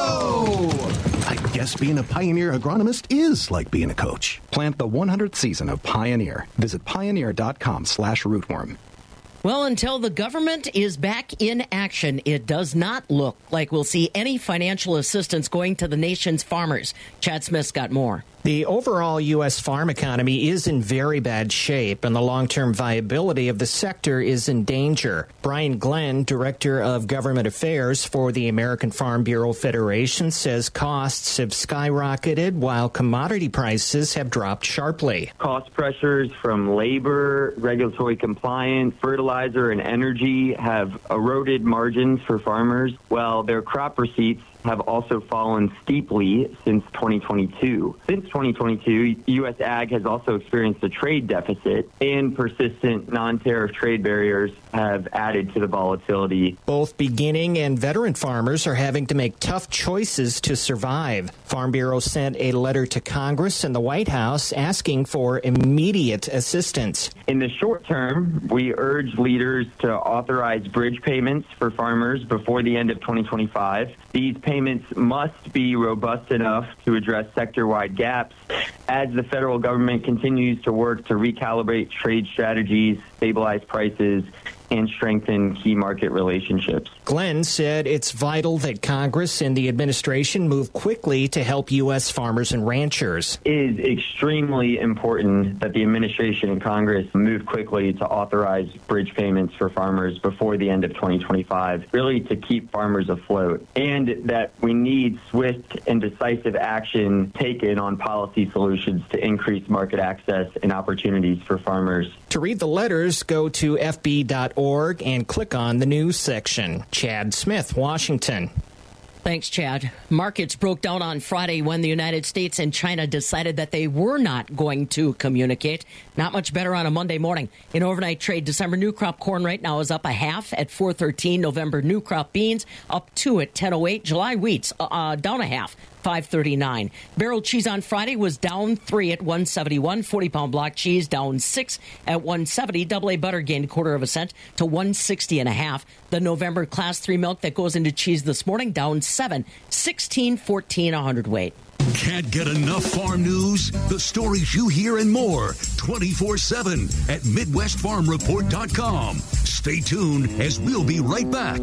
I guess being a Pioneer agronomist is like being a coach. Plant the one hundredth season of Pioneer. Visit pioneer.com slash rootworm. Well, until the government is back in action, it does not look like we'll see any financial assistance going to the nation's farmers. Chad Smith's got more. The overall U S farm economy is in very bad shape, and the long-term viability of the sector is in danger. Brian Glenn, Director of Government Affairs for the American Farm Bureau Federation, says costs have skyrocketed while commodity prices have dropped sharply. Cost pressures from labor, regulatory compliance, fertilizer, and energy have eroded margins for farmers, while their crop receipts have also fallen steeply since twenty twenty-two. Since twenty twenty-two, U S Ag has also experienced a trade deficit, and persistent non-tariff trade barriers have added to the volatility. Both beginning and veteran farmers are having to make tough choices to survive. Farm Bureau sent a letter to Congress and the White House asking for immediate assistance. In the short term, we urge leaders to authorize bridge payments for farmers before the end of twenty twenty-five. These payments must be robust enough to address sector-wide gaps as the federal government continues to work to recalibrate trade strategies, stabilize prices, and strengthen key market relationships. Glenn said it's vital that Congress and the administration move quickly to help U S farmers and ranchers. It is extremely important that the administration and Congress move quickly to authorize bridge payments for farmers before the end of twenty twenty-five, really to keep farmers afloat, and that we need swift and decisive action taken on policy solutions to increase market access and opportunities for farmers. To read the letters, go to F B dot org and click on the news section. Chad Smith, Washington. Thanks, Chad. Markets broke down on Friday when the United States and China decided that they were not going to communicate. Not much better on a Monday morning. In overnight trade, December new crop corn right now is up a half at four thirteen. November new crop beans up two at ten oh eight. July wheats uh, down a half, five thirty-nine. Barrel cheese on Friday was down three at one seventy-one. forty-pound block cheese down six at one seventy. Double A butter gained a quarter of a cent to one sixty and a half. The November class three milk that goes into cheese this morning down seven, sixteen fourteen a hundredweight. Can't get enough farm news? The stories you hear and more twenty-four seven at Midwest Farm Report dot com. Stay tuned as we'll be right back.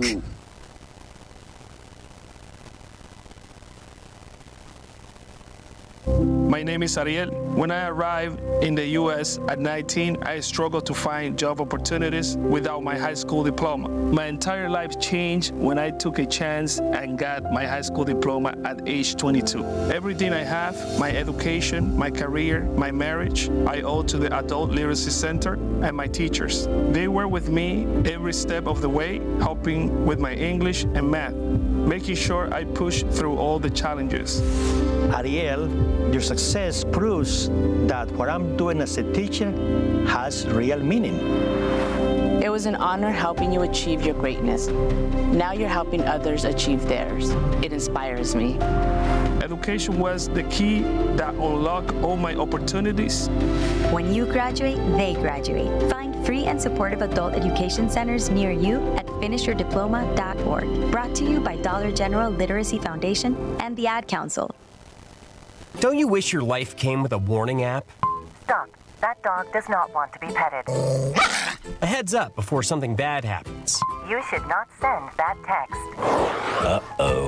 My name is Ariel. When I arrived in the U S at nineteen, I struggled to find job opportunities without my high school diploma. My entire life changed when I took a chance and got my high school diploma at age twenty-two. Everything I have, my education, my career, my marriage, I owe to the Adult Literacy Center and my teachers. They were with me every step of the way, helping with my English and math, making sure I push through all the challenges. Ariel, your success proves that what I'm doing as a teacher has real meaning. It was an honor helping you achieve your greatness. Now you're helping others achieve theirs. It inspires me. Education was the key that unlocked all my opportunities. When you graduate, they graduate. Find free and supportive adult education centers near you at finish your diploma dot org. Brought to you by Dollar General Literacy Foundation and the Ad Council. Don't you wish your life came with a warning app? Stop. That dog does not want to be petted. A heads up before something bad happens. You should not send that text. Uh-oh.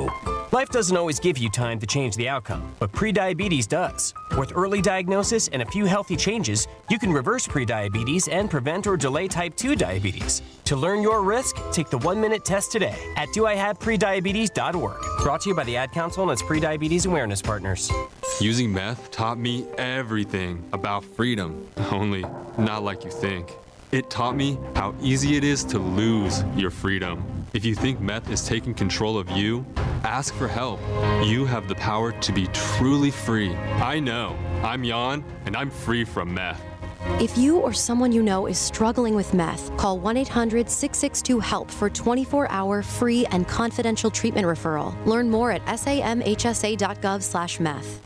Life doesn't always give you time to change the outcome, but prediabetes does. With early diagnosis and a few healthy changes, you can reverse prediabetes and prevent or delay type two diabetes. To learn your risk, take the one-minute test today at do I have prediabetes dot org. Brought to you by the Ad Council and its Prediabetes Awareness Partners. Using meth taught me everything about freedom, only not like you think. It taught me how easy it is to lose your freedom. If you think meth is taking control of you, ask for help. You have the power to be truly free. I know. I'm Jan, and I'm free from meth. If you or someone you know is struggling with meth, call one eight hundred six six two HELP for twenty-four hour free and confidential treatment referral. Learn more at samhsa dot gov slash meth.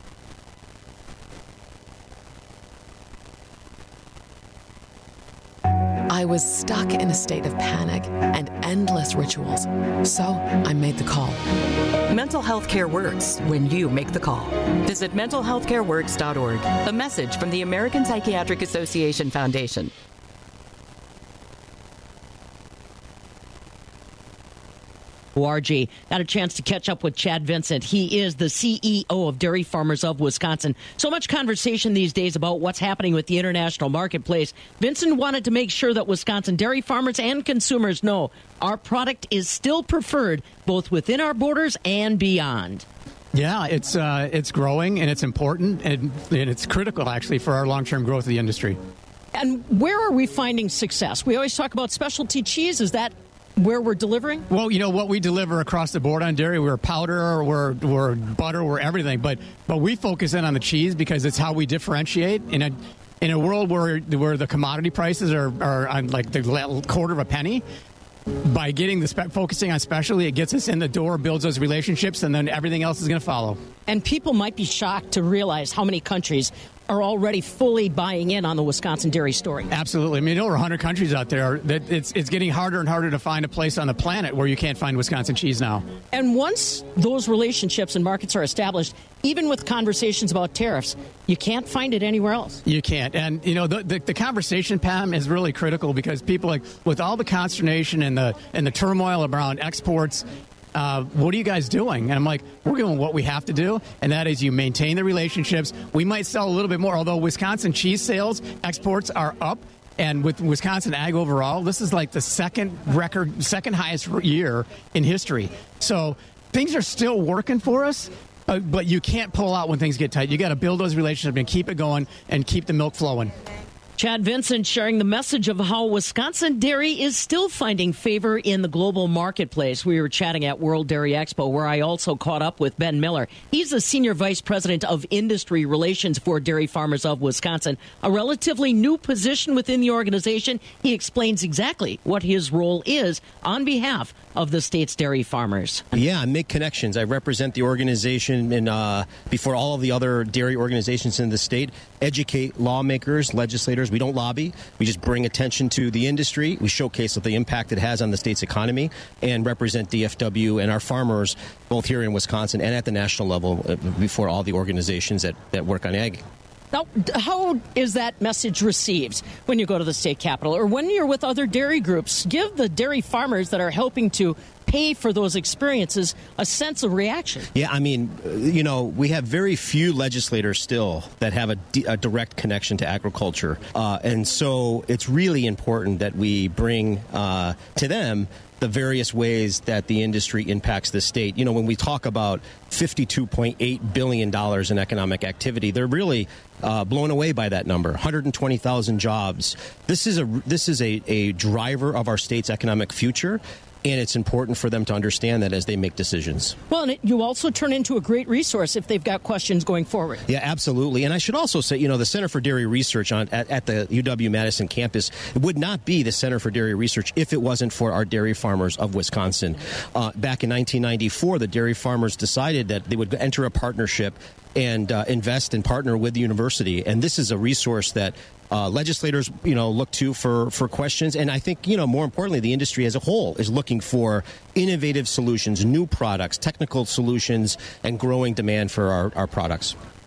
I was stuck in a state of panic and endless rituals, so I made the call. Mental health care works when you make the call. Visit mental health care works dot org. A message from the American Psychiatric Association Foundation. O R G. Got a chance to catch up with Chad Vincent. He is the C E O of Dairy Farmers of Wisconsin. So much conversation these days about what's happening with the international marketplace. Vincent wanted to make sure that Wisconsin dairy farmers and consumers know our product is still preferred both within our borders and beyond. Yeah, it's uh, it's growing and it's important and, and it's critical actually for our long-term growth of the industry. And where are we finding success? We always talk about specialty cheese. Is that where we're delivering? Well, you know what we deliver across the board on dairy. We're powder, we're, we're butter, we're everything. But but we focus in on the cheese because it's how we differentiate. In a in a world where where the commodity prices are, are on like the quarter of a penny, by getting the spe- focusing on specialty, it gets us in the door, builds those relationships, and then everything else is going to follow. And people might be shocked to realize how many countries are already fully buying in on the Wisconsin dairy story. Absolutely. I mean, there are one hundred countries out there that it's it's getting harder and harder to find a place on the planet where you can't find Wisconsin cheese now. And once those relationships and markets are established, even with conversations about tariffs, you can't find it anywhere else. You can't. And, you know, the, the, the conversation, Pam, is really critical because people, like, with all the consternation and the and the turmoil around exports, Uh, what are you guys doing? And I'm like, we're doing what we have to do, and that is you maintain the relationships. We might sell a little bit more, although Wisconsin cheese sales, exports are up. And with Wisconsin ag overall, this is like the second record, second highest year in history. So things are still working for us, but, but you can't pull out when things get tight. You got to build those relationships and keep it going and keep the milk flowing. Chad Vincent sharing the message of how Wisconsin dairy is still finding favor in the global marketplace. We were chatting at World Dairy Expo, where I also caught up with Ben Miller. He's the Senior Vice President of Industry Relations for Dairy Farmers of Wisconsin, a relatively new position within the organization. He explains exactly what his role is on behalf of the state's dairy farmers. Yeah, I make connections. I represent the organization and uh, before all of the other dairy organizations in the state, educate lawmakers, legislators. We don't lobby. We just bring attention to the industry. We showcase the impact it has on the state's economy and represent D F W and our farmers both here in Wisconsin and at the national level uh, before all the organizations that, that work on ag. Now, how is that message received when you go to the state capitol or when you're with other dairy groups? Give the dairy farmers that are helping to pay for those experiences a sense of reaction. Yeah, I mean, you know, we have very few legislators still that have a, d- a direct connection to agriculture. Uh, and so it's really important that we bring uh, to them the various ways that the industry impacts the state. You know, when we talk about fifty-two point eight billion dollars in economic activity, they're really uh, blown away by that number. one hundred twenty thousand jobs. This is a this is a, a driver of our state's economic future. And it's important for them to understand that as they make decisions. Well, and it, you also turn into a great resource if they've got questions going forward. Yeah, absolutely. And I should also say, you know, the Center for Dairy Research on at, at the U W-Madison campus would not be the Center for Dairy Research if it wasn't for our dairy farmers of Wisconsin. Uh, back in nineteen ninety-four, the dairy farmers decided that they would enter a partnership and uh, invest and partner with the university. And this is a resource that Uh, legislators, you know, look to for, for questions. And I think, you know, more importantly, the industry as a whole is looking for innovative solutions, new products, technical solutions, and growing demand for our, our products.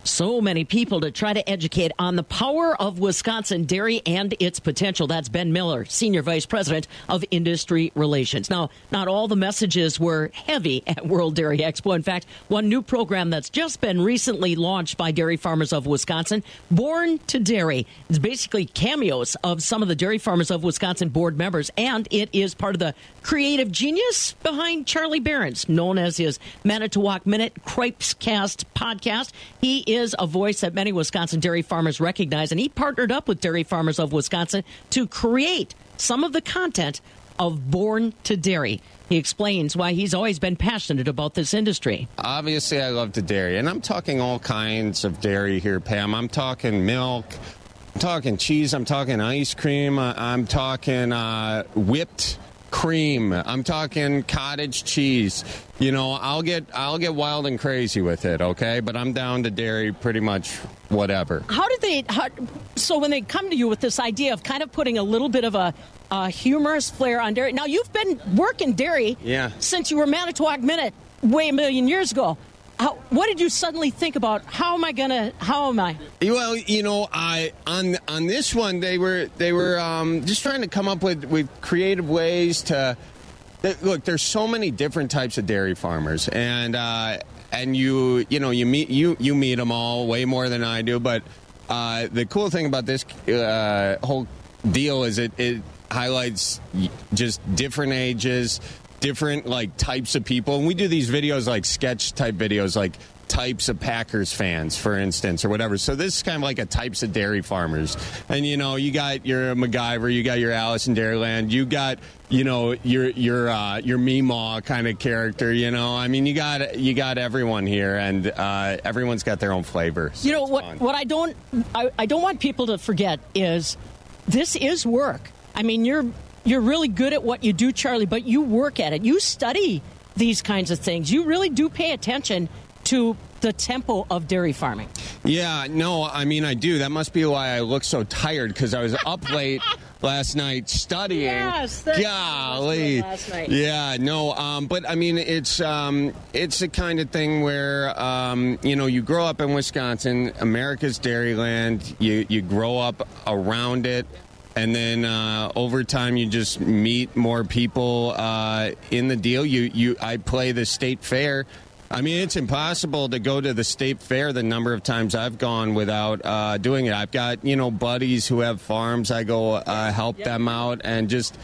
So many people to try to educate on the power of Wisconsin dairy and its potential. That's Ben Miller, Senior Vice President of Industry Relations. Now, not all the messages were heavy at World Dairy Expo. In fact, one new program that's just been recently launched by dairy farmers of Wisconsin, Born to Dairy. It's basically cameos of some of the dairy farmers of Wisconsin board members, and it is part of the creative genius behind Charlie Behrens, known as his Manitowoc Minute Cripescast podcast. He is a voice that many Wisconsin dairy farmers recognize, and he partnered up with Dairy Farmers of Wisconsin to create some of the content of Born to Dairy. He explains why he's always been passionate about this industry. Obviously, I love the dairy, and I'm talking all kinds of dairy here, Pam. I'm talking milk, I'm talking cheese, I'm talking ice cream, I'm talking uh, whipped cream, I'm talking cottage cheese. You know, I'll get I'll get wild and crazy with it, okay? But I'm down to dairy pretty much whatever. How did they, how, so when they come to you with this idea of kind of putting a little bit of a, a humorous flair on dairy, now you've been working dairy yeah. since you were Manitowoc Minute way a million years ago. How, what did you suddenly think about? How am I gonna? How am I? Well, you know, I on on this one they were they were um, just trying to come up with, with creative ways to they, look. There's so many different types of dairy farmers, and uh, and you you know you meet you you meet them all way more than I do. But uh, the cool thing about this uh, whole deal is it it highlights just different ages, different like types of people, and we do these videos like sketch type videos, like types of Packers fans, for instance, or whatever. So this is kind of like a types of dairy farmers, and you know, you got your MacGyver, you got your Alice in Dairyland, you got you know your your uh, your Meemaw kind of character. You know, I mean, you got you got everyone here, and uh, everyone's got their own flavor. So you know what? Fun. What I don't I, I don't want people to forget is this is work. I mean, you're. You're really good at what you do, Charlie, but you work at it. You study these kinds of things. You really do pay attention to the tempo of dairy farming. Yeah, no, I mean, I do. That must be why I look so tired, because I was up late last night studying. Yes, that's golly. Last night. Yeah, no, um, but I mean, it's um, it's the kind of thing where, um, you know, you grow up in Wisconsin, America's dairyland, you, you grow up around it. And then uh, over time, you just meet more people uh, in the deal. You, you, I play the state fair. I mean, it's impossible to go to the state fair the number of times I've gone without uh, doing it. I've got, you know, buddies who have farms. I go uh, help yep. them out, and just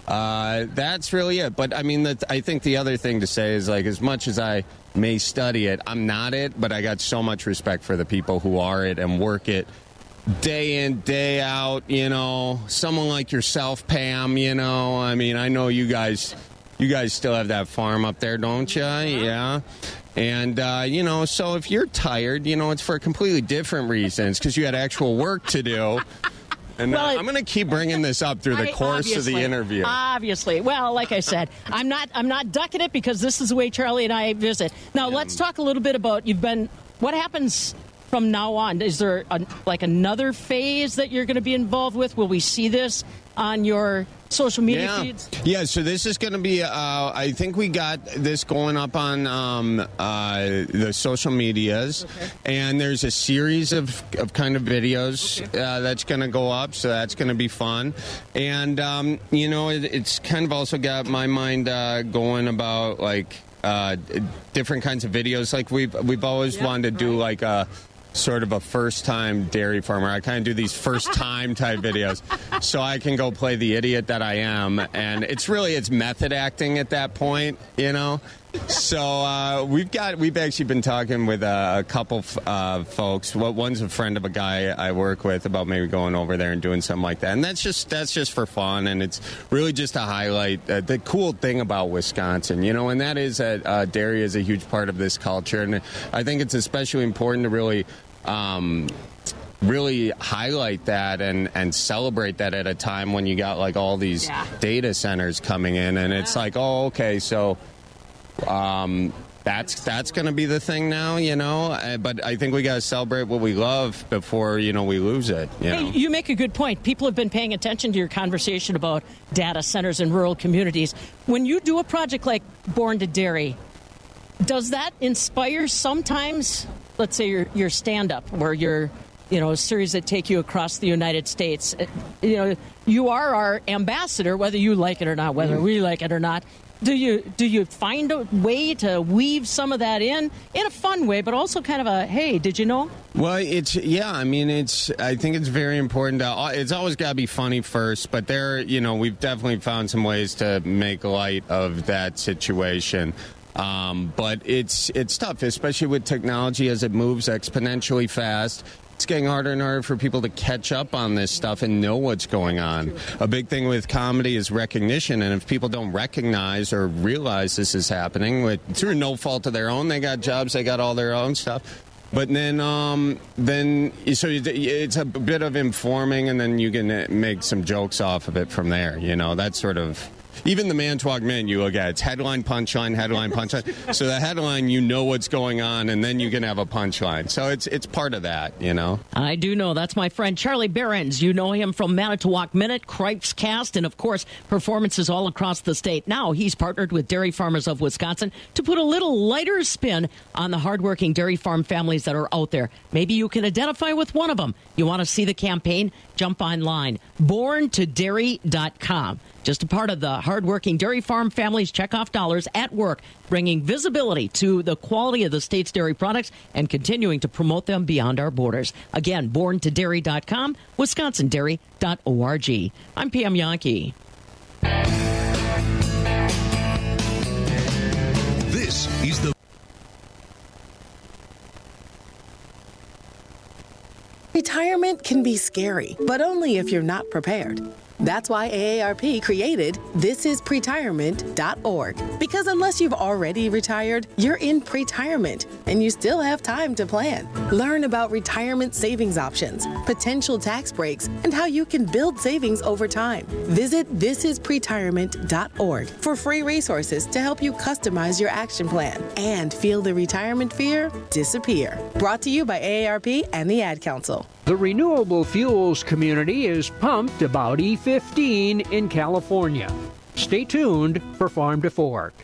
uh, that's really it. But I mean, that I think the other thing to say is, like, as much as I may study it, I'm not it, but I got so much respect for the people who are it and work it day in, day out. You know, someone like yourself, Pam, you know, I mean, I know you guys, you guys still have that farm up there, don't you? Yeah. And, uh, you know, so if you're tired, you know, it's for completely different reasons, because you had actual work to do. And well, uh, I'm going to keep bringing this up through the I, course of the interview. Obviously. Well, like I said, I'm not I'm not ducking it, because this is the way Charlie and I visit. Now, yeah. let's talk a little bit about, you've been, what happens from now on? Is there a, like another phase that you're going to be involved with? Will we see this on your social media yeah. feeds? Yeah, so this is going to be, uh, I think we got this going up on um, uh, the social medias, okay. and there's a series of, of kind of videos okay. uh, that's going to go up, so that's going to be fun. And, um, you know, it, it's kind of also got my mind uh, going about, like, uh, different kinds of videos. Like, we've, we've always yep, wanted to do, right. like, a sort of a first-time dairy farmer. I kind of do these first-time type videos, so I can go play the idiot that I am. And it's really, it's method acting at that point, you know? So uh, we've got, we've actually been talking with uh, a couple uh, folks. Well, one's a friend of a guy I work with about maybe going over there and doing something like that. And that's just, that's just for fun. And it's really just to highlight uh, the cool thing about Wisconsin, you know, and that is that uh, dairy is a huge part of this culture. And I think it's especially important to really um, really highlight that and, and celebrate that at a time when you got like all these yeah. data centers coming in. And yeah. it's like, oh, okay, so um, that's that's going to be the thing now, you know. Uh, but I think we got to celebrate what we love before, you know, we lose it. You hey, know? You make a good point. People have been paying attention to your conversation about data centers in rural communities. When you do a project like Born to Dairy, does that inspire sometimes let's say your your stand-up, where you're, you know, a series that take you across the United States. You know, you are our ambassador, whether you like it or not, whether we like it or not. Do you do you find a way to weave some of that in in a fun way, but also kind of a, hey, did you know? Well, it's yeah. I mean, it's. I think it's very important. To, it's always got to be funny first, but there, you know, we've definitely found some ways to make light of that situation. Um, but it's it's tough, especially with technology as it moves exponentially fast. It's getting harder and harder for people to catch up on this stuff and know what's going on. A big thing with comedy is recognition, and if people don't recognize or realize this is happening, with, through no fault of their own, they got jobs, they got all their own stuff. But then, um, then so it's a bit of informing, and then you can make some jokes off of it from there. You know, that's sort of. Even the Manitowoc Minute, you look at it's headline, punchline, headline, punchline. So the headline, you know what's going on, and then you can have a punchline. So it's it's part of that, you know. I do know. That's my friend Charlie Behrens. You know him from Manitowoc Minute, Cripes Cast, and, of course, performances all across the state. Now he's partnered with Dairy Farmers of Wisconsin to put a little lighter spin on the hardworking dairy farm families that are out there. Maybe you can identify with one of them. You want to see the campaign? Jump online. born to dairy dot com. Just a part of the hardworking dairy farm families check off dollars at work, bringing visibility to the quality of the state's dairy products and continuing to promote them beyond our borders. Again, born to dairy dot com, wisconsin dairy dot org. I'm Pam Yankee. This is the Retirement can be scary, but only if you're not prepared. That's why A A R P created this is pretirement dot org. Because unless you've already retired, you're in pretirement, and you still have time to plan. Learn about retirement savings options, potential tax breaks, and how you can build savings over time. Visit this is pretirement dot org for free resources to help you customize your action plan and feel the retirement fear disappear. Brought to you by A A R P and the Ad Council. The renewable fuels community is pumped about E fifteen in California. Stay tuned for Farm to Fork.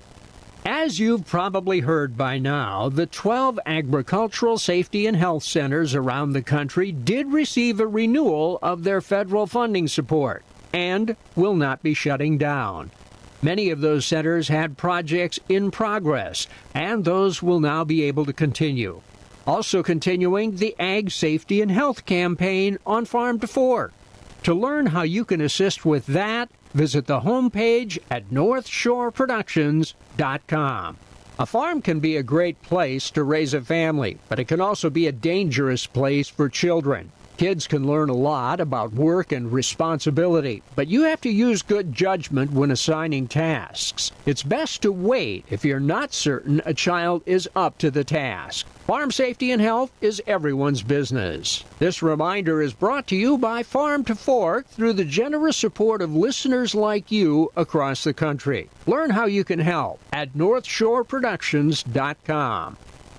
As you've probably heard by now, the twelve agricultural safety and health centers around the country did receive a renewal of their federal funding support and will not be shutting down. Many of those centers had projects in progress, and those will now be able to continue. Also continuing the Ag Safety and Health campaign on Farm to Fork. To learn how you can assist with that, visit the homepage at north shore productions dot com. A farm can be a great place to raise a family, but it can also be a dangerous place for children. Kids can learn a lot about work and responsibility, but you have to use good judgment when assigning tasks. It's best to wait if you're not certain a child is up to the task. Farm safety and health is everyone's business. This reminder is brought to you by Farm to Fork through the generous support of listeners like you across the country. Learn how you can help at north shore productions dot com.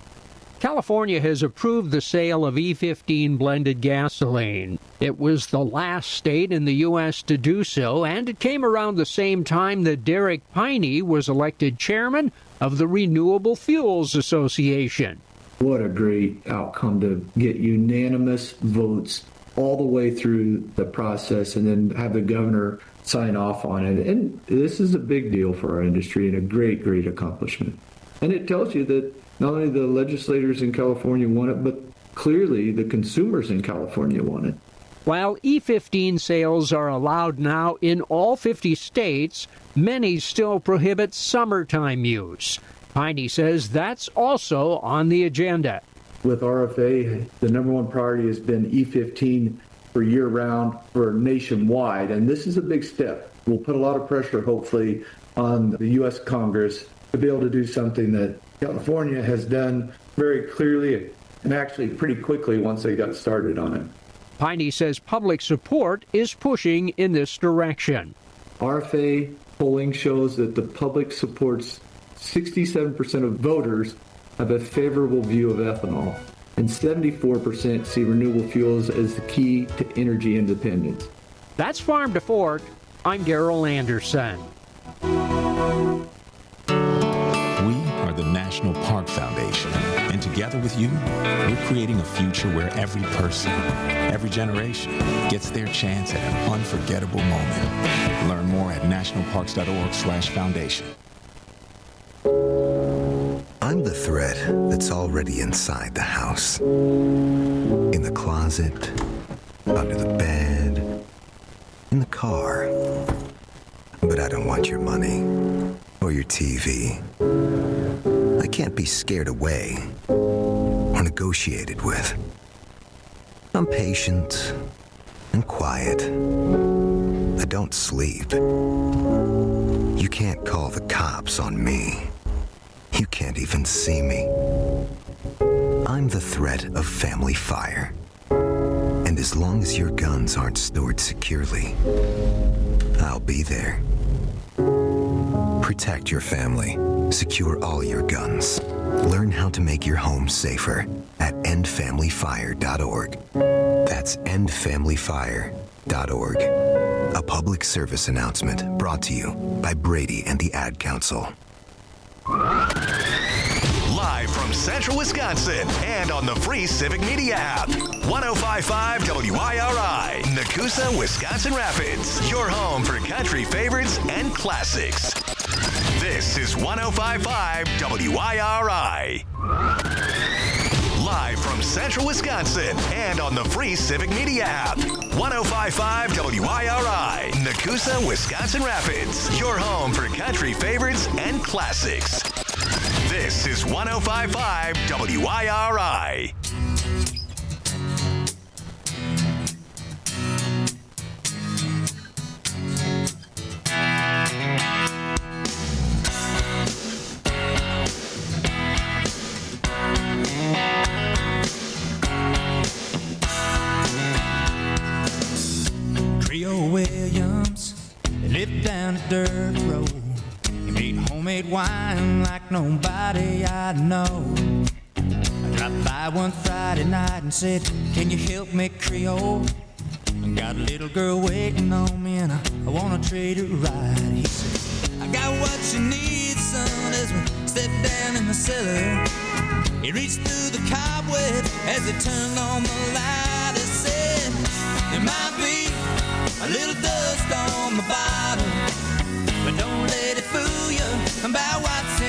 California has approved the sale of E fifteen blended gasoline. It was the last state in the U S to do so, and it came around the same time that Derek Piney was elected chairman of the Renewable Fuels Association. What a great outcome to get unanimous votes all the way through the process and then have the governor sign off on it. And this is a big deal for our industry and a great, great accomplishment. And it tells you that not only the legislators in California want it, but clearly the consumers in California want it. While E fifteen sales are allowed now in all fifty states, many still prohibit summertime use. Piney says that's also on the agenda. With R F A, the number one priority has been E fifteen for year-round, for nationwide, and this is a big step. We'll put a lot of pressure, hopefully, on the U S Congress to be able to do something that California has done very clearly and actually pretty quickly once they got started on it. Piney says public support is pushing in this direction. R F A polling shows that the public supports sixty-seven percent of voters have a favorable view of ethanol, and seventy-four percent see renewable fuels as the key to energy independence. That's Farm to Fork. I'm Darrell Anderson. We are the National Park Foundation, And together with you, we're creating a future where every person, every generation gets their chance at an unforgettable moment. Learn more at nationalparks.org slash foundation. I'm the thread that's already inside the house. In the closet, under the bed, in the car. But I don't want your money or your T V. I can't be scared away or negotiated with. I'm patient and quiet. I don't sleep. You can't call the cops on me. You can't even see me. I'm the threat of family fire. And as long as your guns aren't stored securely, I'll be there. Protect your family. Secure all your guns. Learn how to make your home safer at end family fire dot org. That's end family fire dot org. A public service announcement brought to you by Brady and the Ad Council. Live from Central Wisconsin and on the free Civic Media app. one oh five point five W I R I, Nakusa, Wisconsin Rapids. Your home for country favorites and classics. This is one oh five point five W I R I. Live from Central Wisconsin and on the free Civic Media app. one oh five point five W I R I, Nakusa, Wisconsin Rapids. Your home for country favorites and classics. This is one oh five point five W I R I. Creole Williams lived down a dirt road. He made homemade wine like nobody I know. I dropped by one Friday night and said, can you help me, Creole? I got a little girl waiting on me and I, I want to treat her right. He said, I got what you need, son, as we step down in the cellar. He reached through the cobweb as he turned on the light. He said, there might be a little dust on the bottom, but don't let it fool you about what's